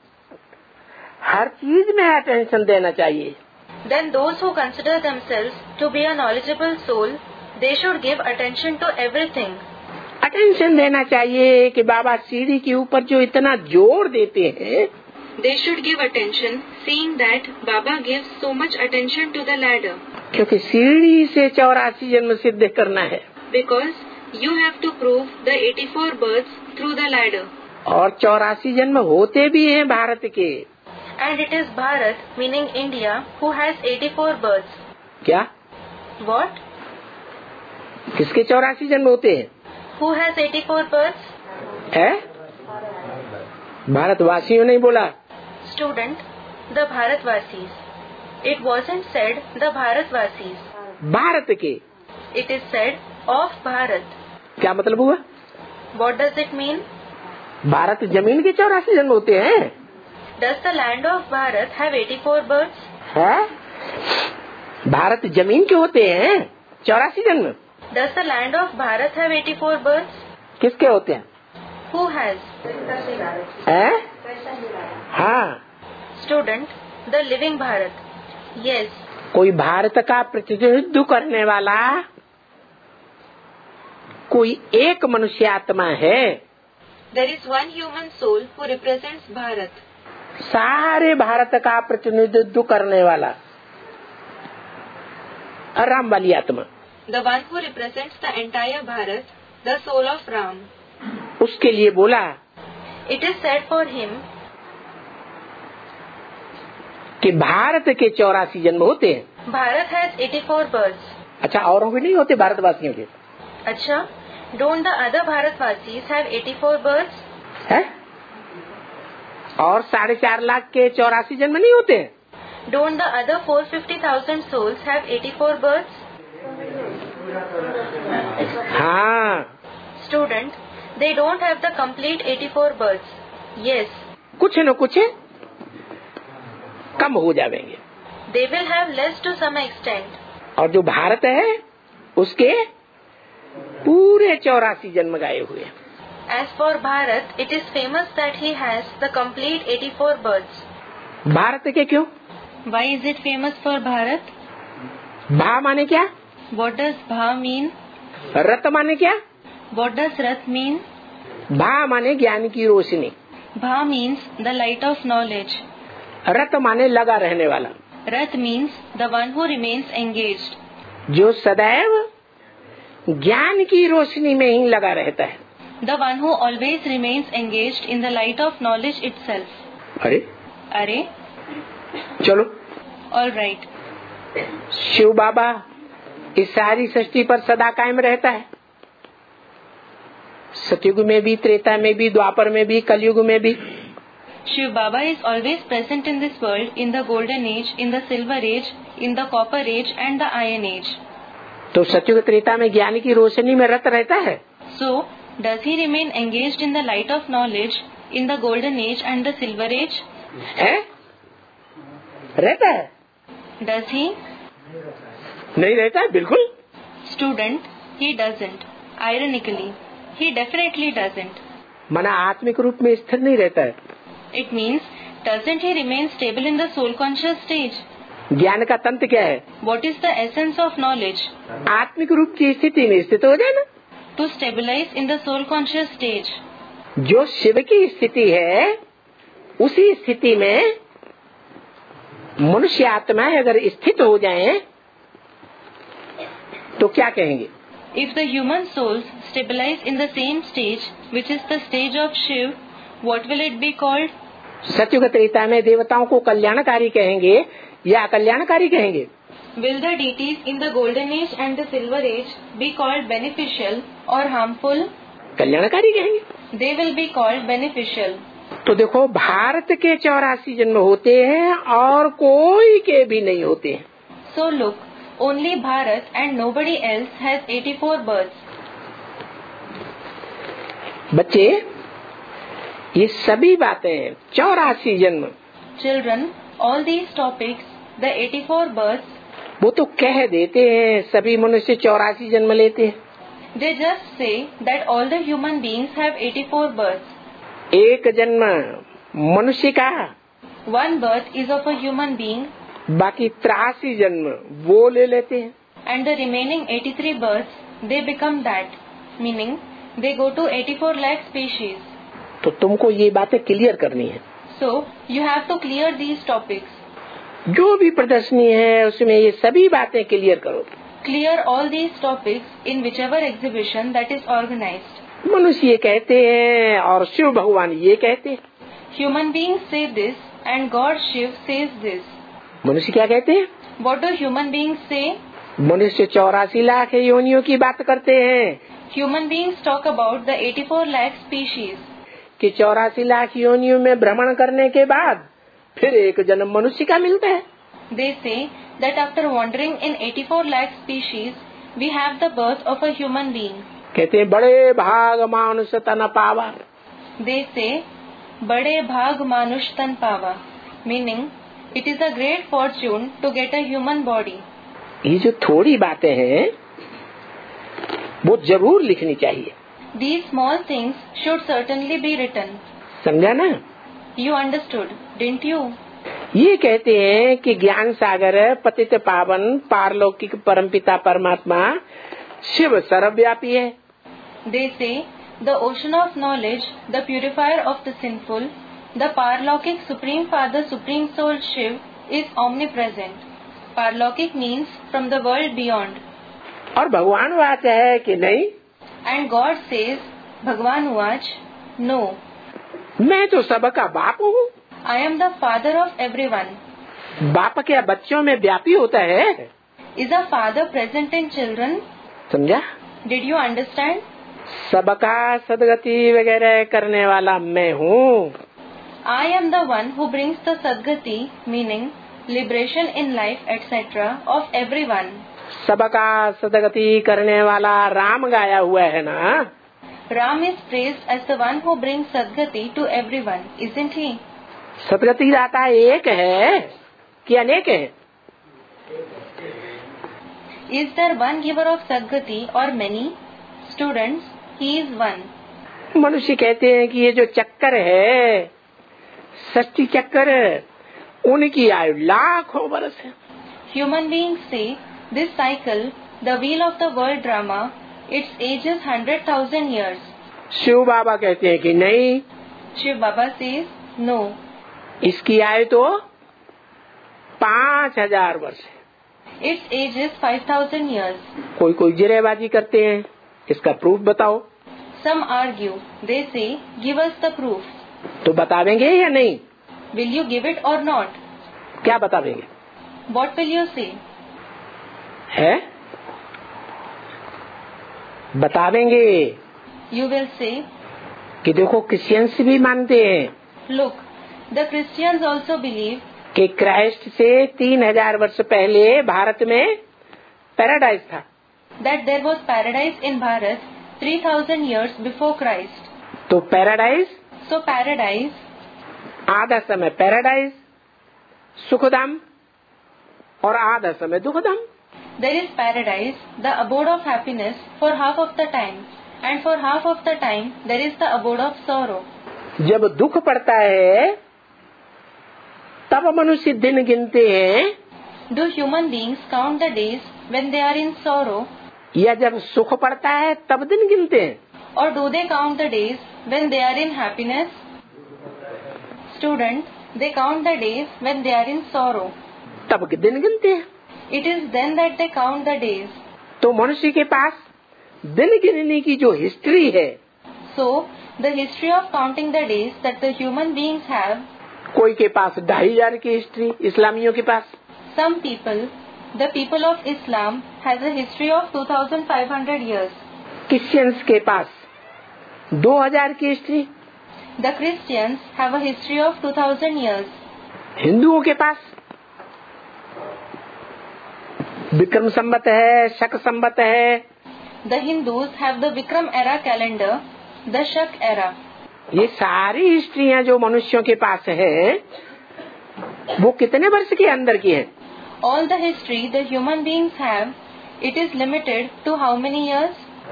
हर चीज में अटेंशन देना चाहिए। then those who consider themselves to be a knowledgeable soul, they should give attention to everything. Attention देना चाहिए कि बाबा सीढ़ी के ऊपर जो इतना जोर देते हैं, They should give attention, seeing that Baba gives so much attention to the ladder. क्योंकि सीढ़ी से 84 जन्म सिद्ध करना है, Because you have to prove the 84 births through the ladder. और 84 जन्म होते भी हैं भारत के। And it is Bharat, meaning India, who has 84 births. क्या? What? किसके 84 जन्म होते हैं? Who has 84 births? है? भारतवासियों नहीं बोला। Student, the Bharatvasis. It wasn't said the Bharatvasis. Bharat के। It is said of Bharat. क्या मतलब हुआ? What does it mean? Bharat जमीन के 84 जन्म होते हैं। Does the land of Bharat have 84 births? है? भारत जमीन के होते हैं 84 जन्म। Does the land of Bharat have 84 births? किसके होते हैं? Who has? है? हाँ। Student, the living Bharat. Yes. कोई भारत का प्रतिनिधित्व करने वाला कोई एक मनुष्य आत्मा है। There is one human soul who represents Bharat. सारे भारत का प्रतिनिधित्व करने वाला राम वाली आत्मा, The one who represents the entire Bharat, the soul of Ram. उसके लिए बोला It is said for him कि भारत के 84 जन्म होते हैं। Bharat has 84 births. अच्छा, औरों के नहीं होते भारतवासियों के? Acha, don't the other Bharatvasis have 84 births? है? और 4.5 लाख के 84 जन्म नहीं होते हैं? Don't the other 450,000 souls have 84 births? हाँ, Student, they don't have the complete 84 births. Yes, कुछ न कुछ कम हो जाएंगे। they will have less to some extent. और जो भारत है उसके पूरे 84 जन्म गाए हुए हैं। As for Bharat, it is famous that he has the complete 84 births. Bharat के क्यों? Why is it famous for Bharat? भा माने क्या? What does Bha mean? रत माने क्या? What does Rat mean? भा माने ज्ञान की रोशनी, Bha means the light of knowledge. रत माने लगा रहने वाला, Rat means the one who remains engaged. जो सदैव ज्ञान की रोशनी में ही लगा रहता है। The one who always remains engaged in the light of knowledge itself. अरे Are? चलो, All right. शिव बाबा इस सारी सृष्टि पर सदा कायम रहता है। सतयुग में भी, त्रेता में भी, द्वापर में भी, कलयुग में भी। Shiv Baba is always present in this world, in the golden age, in the silver age, in the copper age and the iron age. तो सतयुग त्रेता में ज्ञान की रोशनी में रत रहता है। So, does he remain engaged in the light of knowledge in the golden age and the silver age? है? रहता है? Does he? नहीं रहता है, बिल्कुल। Student, he doesn't. Ironically, he definitely doesn't. मना आत्मिक रूप में स्थिर नहीं रहता है। It means, doesn't he remain stable in the soul conscious stage? ज्ञान का तंत्र क्या है? What is the essence of knowledge? आत्मिक रूप की स्थिति में स्थित हो जाए ना। To stabilize in the soul conscious stage. जो शिव की स्थिति है, उसी स्थिति में मनुष्य आत्मा अगर स्थित हो जाए तो क्या कहेंगे? If the human souls stabilize in the same stage, which is the stage of Shiv, what will it be called? सतयुग त्रेता में देवताओं को कल्याणकारी कहेंगे या अकल्याणकारी कहेंगे? Will the deities in the golden age and the silver age be called beneficial or harmful? कल्याणकारी कहेंगे। They will be called beneficial. तो देखो, भारत के 84 जन्म होते हैं और कोई के भी नहीं होते हैं। So look, only Bharat and nobody else has 84 births. बच्चे, ये सभी बातें 84 जन्म, Children, all these topics, the 84 births, वो तो कह देते हैं सभी मनुष्य 84 जन्म लेते हैं। they just say that all the human beings have 84 births. एक जन्म मनुष्य का, One birth is of a human being, बाकी 83 जन्म वो ले लेते हैं। and the remaining 83 births, they become that, meaning they go to 84 lakh species. तो तुमको ये बातें क्लियर करनी है। So, you have to clear these topics. जो भी प्रदर्शनी है उसमें ये सभी बातें क्लियर करो। Clear all these topics in whichever exhibition that is organized. मनुष्य ये कहते हैं और शिव भगवान ये कहते हैं। Human beings say this and God Shiv says this. मनुष्य क्या कहते हैं? What do human beings say? मनुष्य 84 लाख योनियों की बात करते हैं Human beings talk about the 84 lakh species. कि 84 लाख योनियों में भ्रमण करने के बाद फिर एक जन्म मनुष्य का मिलता है। They say that after wandering in 84 lakh species, we have the birth of a human being. कहते हैं बड़े भाग मानुष तन पावा। They say, Bade bhag manush tan pava, meaning it is a great fortune to get a human body. ये जो थोड़ी बातें हैं वो जरूर लिखनी चाहिए। These small things should certainly be written. समझा ना? You understood, didn't you? ये कहते हैं कि ज्ञान सागर पतित पावन पारलौकिक परमपिता परमात्मा शिव सर्वव्यापी है। They say, the ocean of knowledge, the purifier of the sinful, the Parlaukic Supreme Father Supreme Soul Shiv is omnipresent. Parlaukic means from the world beyond. और भगवान वाच है कि नहीं? And God says, Bhagwan Vach, no, मैं तो सबका बाप हूँ। I am the father of everyone. बाप क्या बच्चों में व्यापी होता है? Is a father present in children? समझा? Did you understand? सबका सदगति वगैरह करने वाला मैं हूँ। I am the one who brings the Sadgati, meaning liberation in life, etc. of everyone. सबका सदगति करने वाला राम गाया हुआ है ना? Ram is praised as the one who brings Sadgati to everyone, isn't he? सदगति दाता एक है कि अनेक है? Is there one giver of Sadgati or many? Students, he is one. मनुष्य कहते हैं कि ये जो चक्कर है, षष्ठी चक्कर, उनकी आयु लाखों वर्ष है। Human beings say this cycle, the wheel of the world drama, its age is 100,000 years. Shiv बाबा कहते हैं कि नहीं, Shiv Baba says no. इसकी आयु तो 5000 वर्ष है। Its age is 5,000 years. कोई कोई जिरेबाजी करते हैं, इसका प्रूफ बताओ। Some argue. They say, give us the proof. तो बतावेंगे या नहीं? Will you give it or not? क्या बतावेंगे? What will you say? है? बतावेंगे You will say, कि देखो क्रिश्चियंस भी मानते हैं look, the Christians also believe कि क्राइस्ट से 3000 वर्ष पहले भारत में पैराडाइज था। that there was paradise in Bharat 3,000 years before Christ. तो पैराडाइज, So paradise, आधा समय पैराडाइज सुखधाम और आधा समय दुखधाम। there is paradise, the abode of happiness for half of the time, and for half of the time there is the abode of sorrow. जब दुख पड़ता है तब मनुष्य दिन गिनते हैं, Do human beings count the days when they are in sorrow, या जब सुख पड़ता है तब दिन गिनते हैं? or do they count the days when they are in happiness? Student, they count the days when they are in sorrow. तब दिन गिनते हैं। It is then that they count the days. तो मनुष्य के पास दिन गिनने की जो हिस्ट्री है, So, the history of counting the days that the human beings have, कोई के पास 2500 की हिस्ट्री, इस्लामियों के पास some people, the people of Islam, has a history of 2,500 years. Christians के पास 2000 की history, The Christians have a history of 2,000 years. हिंदुओं के पास विक्रम संवत है, शक संवत है, The Hindus have the Vikram era calendar, The Shak era. ये सारी हिस्ट्रियां जो मनुष्यों के पास है वो कितने वर्ष के अंदर की है? All the history the human beings have, it is limited to how many years?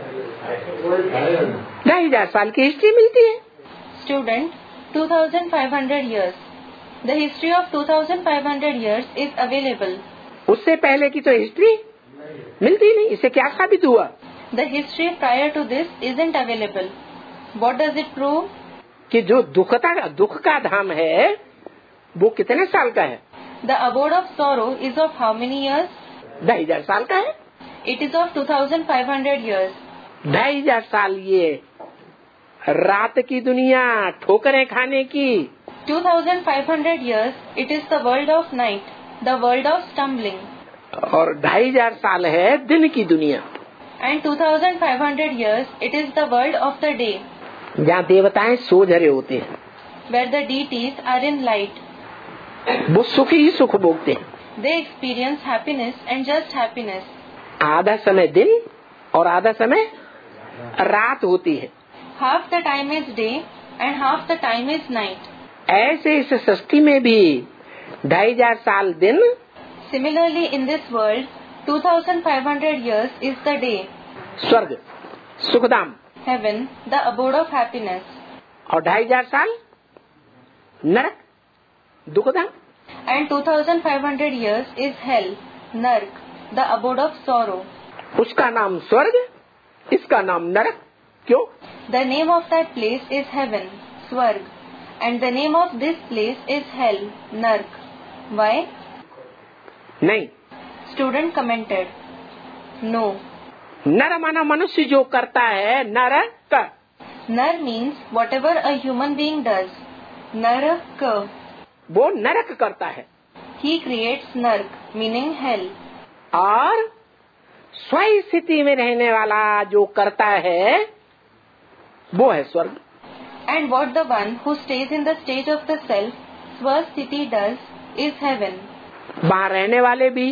2500 साल की हिस्ट्री मिलती है। Student, 2500 years. The history of 2500 years is available. उससे पहले की तो हिस्ट्री मिलती नहीं। इससे क्या साबित हुआ? The history prior to this isn't available. What does it prove? कि जो दुख का धाम है वो कितने साल का है? The abode of sorrow is of how many years? 2500 साल का है। It is of 2500 years. 2500 साल ये रात की दुनिया ठोकरें खाने की। 2500 years, it is the world of night, the world of stumbling. और 2500 साल है दिन की दुनिया। And 2500 years, it is the world of the day, जहाँ देवताएं सो झरे होते हैं, where the deities are in light. वो सुख ही सुख भोगते हैं। They experience happiness and just happiness. आधा समय दिन और आधा समय रात होती है। Half the time is day and half the time is night. ऐसे इस सृष्टि में भी 2500 साल दिन, Similarly, in this world, 2500 years is the day, स्वर्ग Sukhdham, heaven, the abode of happiness. और 2500 साल नरक दुखधाम। And 2500 years is hell, Nark, the abode of sorrow. उसका नाम स्वर्ग, इसका नाम नरक। क्यों? The name of that place is heaven, Swarg, and the name of this place is hell, Nark. Why? नहीं, Student commented, no. नर माना मनुष्य जो करता है, नरक। Nar means whatever a human being does. Narak, वो नरक करता है। he creates Nark, meaning hell. और स्व स्थिति में रहने वाला जो करता है वो है स्वर्ग। And what the one who stays in the stage of the self, Swasthiti, does is heaven. वहाँ रहने वाले भी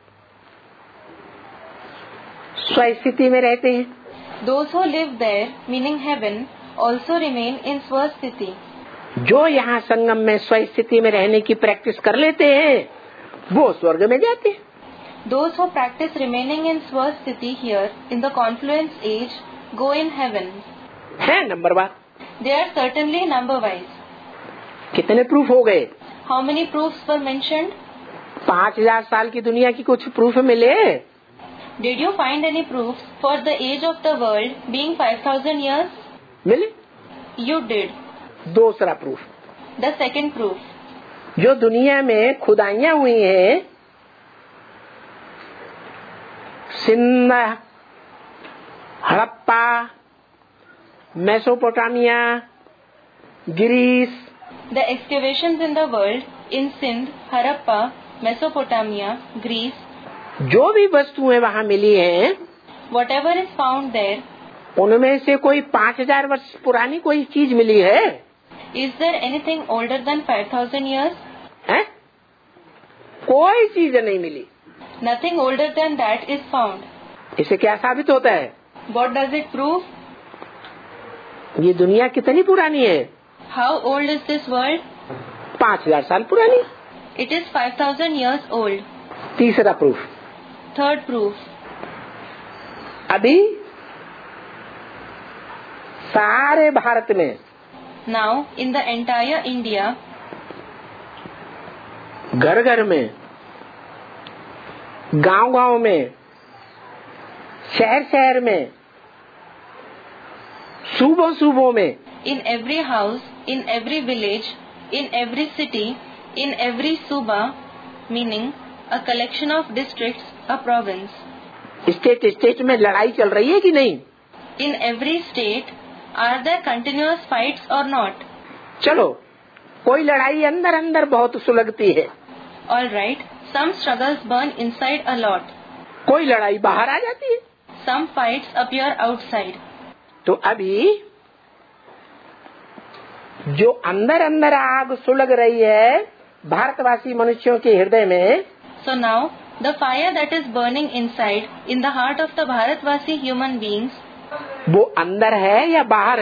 स्व स्थिति में रहते हैं। Those who live there, meaning heaven, also remain in Swasthiti. जो यहाँ संगम में स्व स्थिति में रहने की प्रैक्टिस कर लेते हैं वो स्वर्ग में जाते हैं। Those who practice remaining in Swasthiti here in the confluence age go in heaven. है नंबर बार। They are certainly number wise. कितने प्रूफ हो गए? How many proofs were mentioned? 5000 साल की दुनिया की कुछ प्रूफ मिले? Did you find any proofs for the age of the world being 5000 years? मिले। You did. दूसरा प्रूफ, The second proof. जो दुनिया में खुदाइयां हुई हैं, Sindh, Harappa, Mesopotamia, Greece, The excavations in the world in Sindh, Harappa, Mesopotamia, Greece, जो भी वस्तुएं वहाँ मिली हैं, whatever is found there, उनमें से कोई 5000 वर्ष पुरानी कोई चीज मिली है? is there anything older than 5000 years? हैं? कोई चीज नहीं मिली। Nothing older than that is found. इसे क्या साबित होता है? What does it prove? ये दुनिया कितनी पुरानी है? How old is this world? 5000 साल पुरानी। It is 5000 years old. तीसरा प्रूफ, Third proof. अभी सारे भारत में, Now, in the entire India, घर घर में, गांव गांव में, शहर शहर में, सूबों सूबों में, in every house, in every village, in every city, in every suba, meaning a collection of districts, a province. State state में लड़ाई चल रही है कि नहीं? In every state, are there continuous fights or not? चलो, कोई लड़ाई अंदर अंदर बहुत सुलगती है, All right, some struggles burn inside a lot. कोई लड़ाई बाहर आ जाती है। Some fights appear outside. तो अभी जो अंदर अंदर आग सुलग रही है भारतवासी मनुष्यों के हृदय में, So now, the fire that is burning inside, in the heart of the Bharatvasi human beings, वो अंदर है या बाहर है?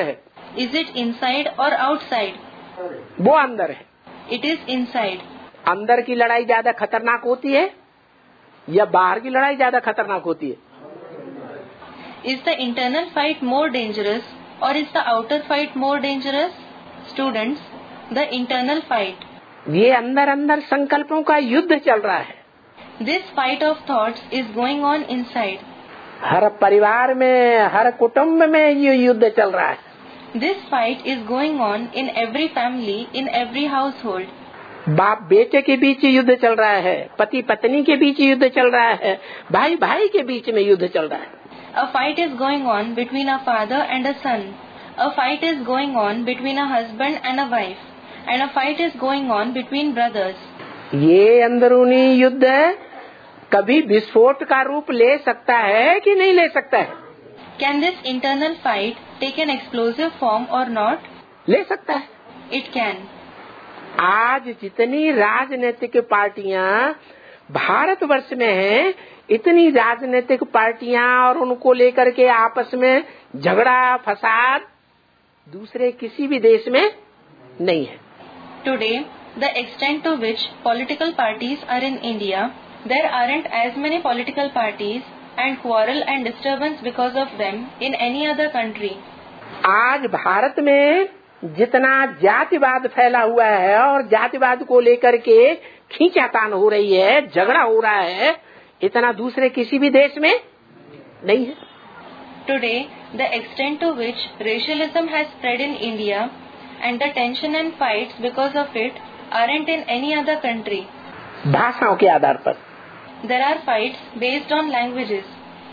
Is it inside or outside? वो अंदर है। It is inside. अंदर की लड़ाई ज्यादा खतरनाक होती है या बाहर की लड़ाई ज्यादा खतरनाक होती है? Is the internal fight more dangerous or is the outer fight more dangerous? Students, the internal fight. ये अंदर अंदर संकल्पों का युद्ध चल रहा है। This fight of thoughts is going on inside. हर परिवार में, हर कुटुंब में ये युद्ध चल रहा है। This fight is going on in every family, in every household. बाप बेटे के बीच युद्ध चल रहा है, पति पत्नी के बीच युद्ध चल रहा है, भाई भाई के बीच में युद्ध चल रहा है। A fight is going on between a father and a son. A fight is going on between a husband and a wife. And a fight is going on between brothers. ये अंदरूनी युद्ध कभी विस्फोट का रूप ले सकता है कि नहीं ले सकता है? Can this internal fight take an explosive form or not? ले सकता है। It can. आज जितनी राजनीतिक पार्टियां भारतवर्ष में हैं, इतनी राजनीतिक पार्टियां और उनको लेकर के आपस में झगड़ा फसाद दूसरे किसी भी देश में नहीं है। Today, the extent to which political parties are in India, there aren't as many political parties and quarrel and disturbance because of them in any other country. आज भारत में जितना जातिवाद फैला हुआ है और जातिवाद को लेकर के खींचातान हो रही है, झगड़ा हो रहा है, इतना दूसरे किसी भी देश में नहीं है। Today, the extent to which racialism has spread in India and the tension and fights because of it aren't in any other country. भाषाओं के आधार पर There are fights based on languages.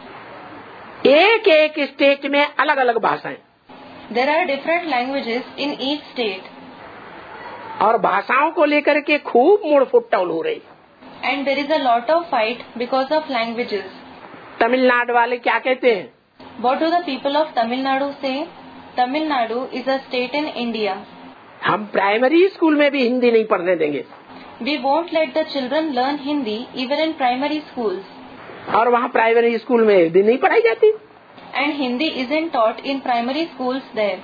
एक एक स्टेट में अलग अलग भाषाएं, There are different languages in each state. और भाषाओं को लेकर के खूब मुड़ फुटौल हो रही। And there is a lot of fight because of languages. Tamil Nadu वाले क्या कहते हैं? What do the people of Tamil Nadu say? Tamil Nadu is a state in India. हम प्राइमरी स्कूल में भी हिंदी नहीं पढ़ने देंगे। We won't let the children learn Hindi even in primary schools. और वहाँ प्राइमरी स्कूल में हिंदी नहीं पढ़ाई जाती। And Hindi isn't taught in primary schools there.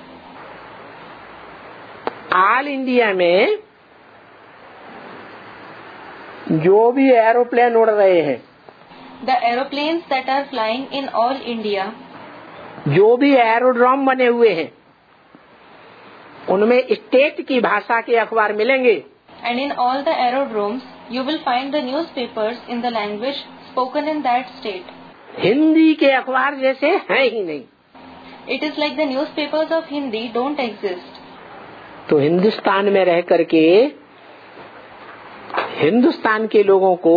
All India में जो भी एरोप्लेन उड़ रहे हैं, The aeroplanes that are flying in all India, जो भी एरोड्रोम बने हुए हैं, उनमें स्टेट की भाषा के अखबार मिलेंगे। and in all the aerodromes, you will find the newspapers in the language spoken in that state. Hindi के अखबार जैसे हैं ही नहीं। It is like the newspapers of Hindi don't exist. तो हिंदुस्तान में रह करके हिंदुस्तान के लोगों को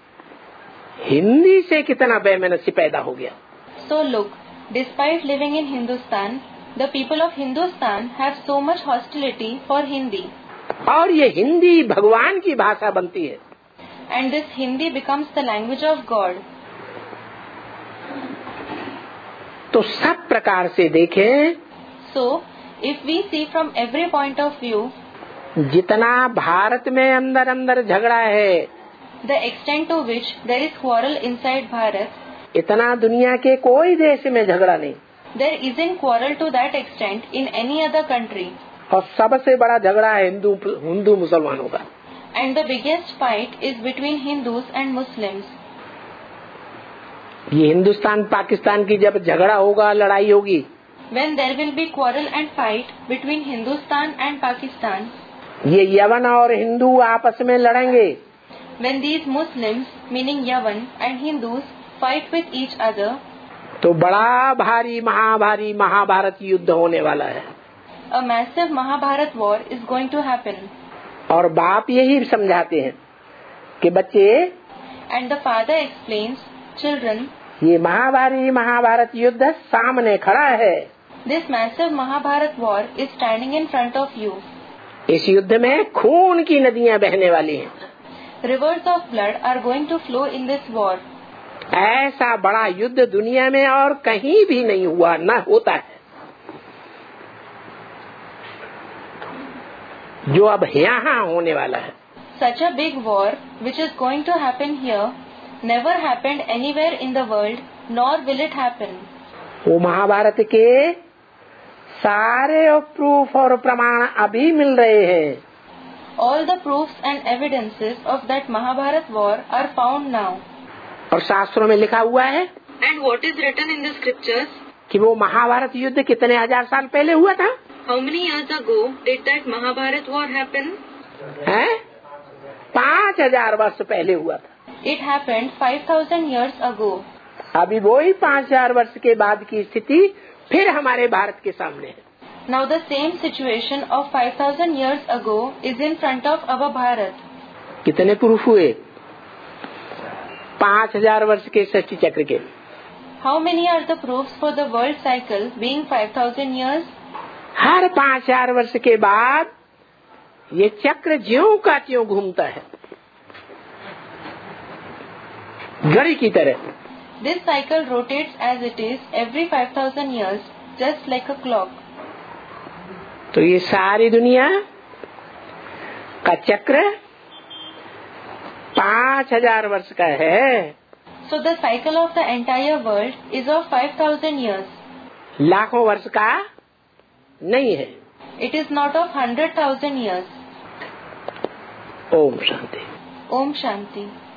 हिंदी से कितना बेमनसी पैदा हो गया। So look, despite living in Hindustan, the people of Hindustan have so much hostility for Hindi. और ये हिंदी भगवान की भाषा बनती है। And this Hindi becomes the language of God. तो सब प्रकार से देखें, So, if we see from every point of view, जितना भारत में अंदर अंदर झगड़ा है, the extent to which there is quarrel inside Bharat, इतना दुनिया के कोई देश में झगड़ा नहीं। there isn't quarrel to that extent in any other country. और सबसे बड़ा झगड़ा है हिंदू मुसलमानों का। And the biggest fight is between Hindus and Muslims. ये हिंदुस्तान पाकिस्तान की जब झगड़ा होगा, लड़ाई होगी, When there will be quarrel and fight between Hindustan and Pakistan, ये यवन और हिंदू आपस में लड़ेंगे, when these Muslims, meaning Yavan, and Hindus fight with each other, तो बड़ा भारी महाभारत युद्ध होने वाला है। a massive Mahabharat war is going to happen. और बाप यही समझाते हैं कि बच्चे, And the father explains, children, ये महाभारत युद्ध सामने खड़ा है। this massive Mahabharat war is standing in front of you. इस युद्ध में खून की नदियां बहने वाली हैं। Rivers of blood are going to flow in this war. ऐसा बड़ा युद्ध दुनिया में और कहीं भी नहीं हुआ, न होता है, जो अब यहाँ होने वाला है। Such a big war, which is going to happen here, never happened anywhere in the world, nor will it happen. वो महाभारत के सारे प्रूफ और प्रमाण अभी मिल रहे हैं। All the proofs and evidences of that Mahabharat war are found now. और शास्त्रों में लिखा हुआ है And what is written in the scriptures? कि वो महाभारत युद्ध कितने हजार साल पहले हुआ था? How many years ago did that Mahabharat war happen? है 5000 वर्ष पहले हुआ था। It happened 5000 years ago. अभी वही 5000 वर्ष के बाद की स्थिति फिर हमारे भारत के सामने है। Now the same situation of 5000 years ago is in front of our Bharat. कितने प्रूफ हुए 5000 वर्ष के सृष्टि चक्र के? How many are the proofs for the world cycle being 5000 years? हर 5000 वर्ष के बाद ये चक्र ज्यों का त्यों घूमता है, घड़ी की तरह। This cycle rotates as it is every 5000 years, just like a clock. तो ये सारी दुनिया का चक्र 5000 वर्ष का है। So the cycle of the entire world is of 5000 years. लाखों वर्ष का नहीं है। It is not of 100,000 years. Om Shanti. Om Shanti.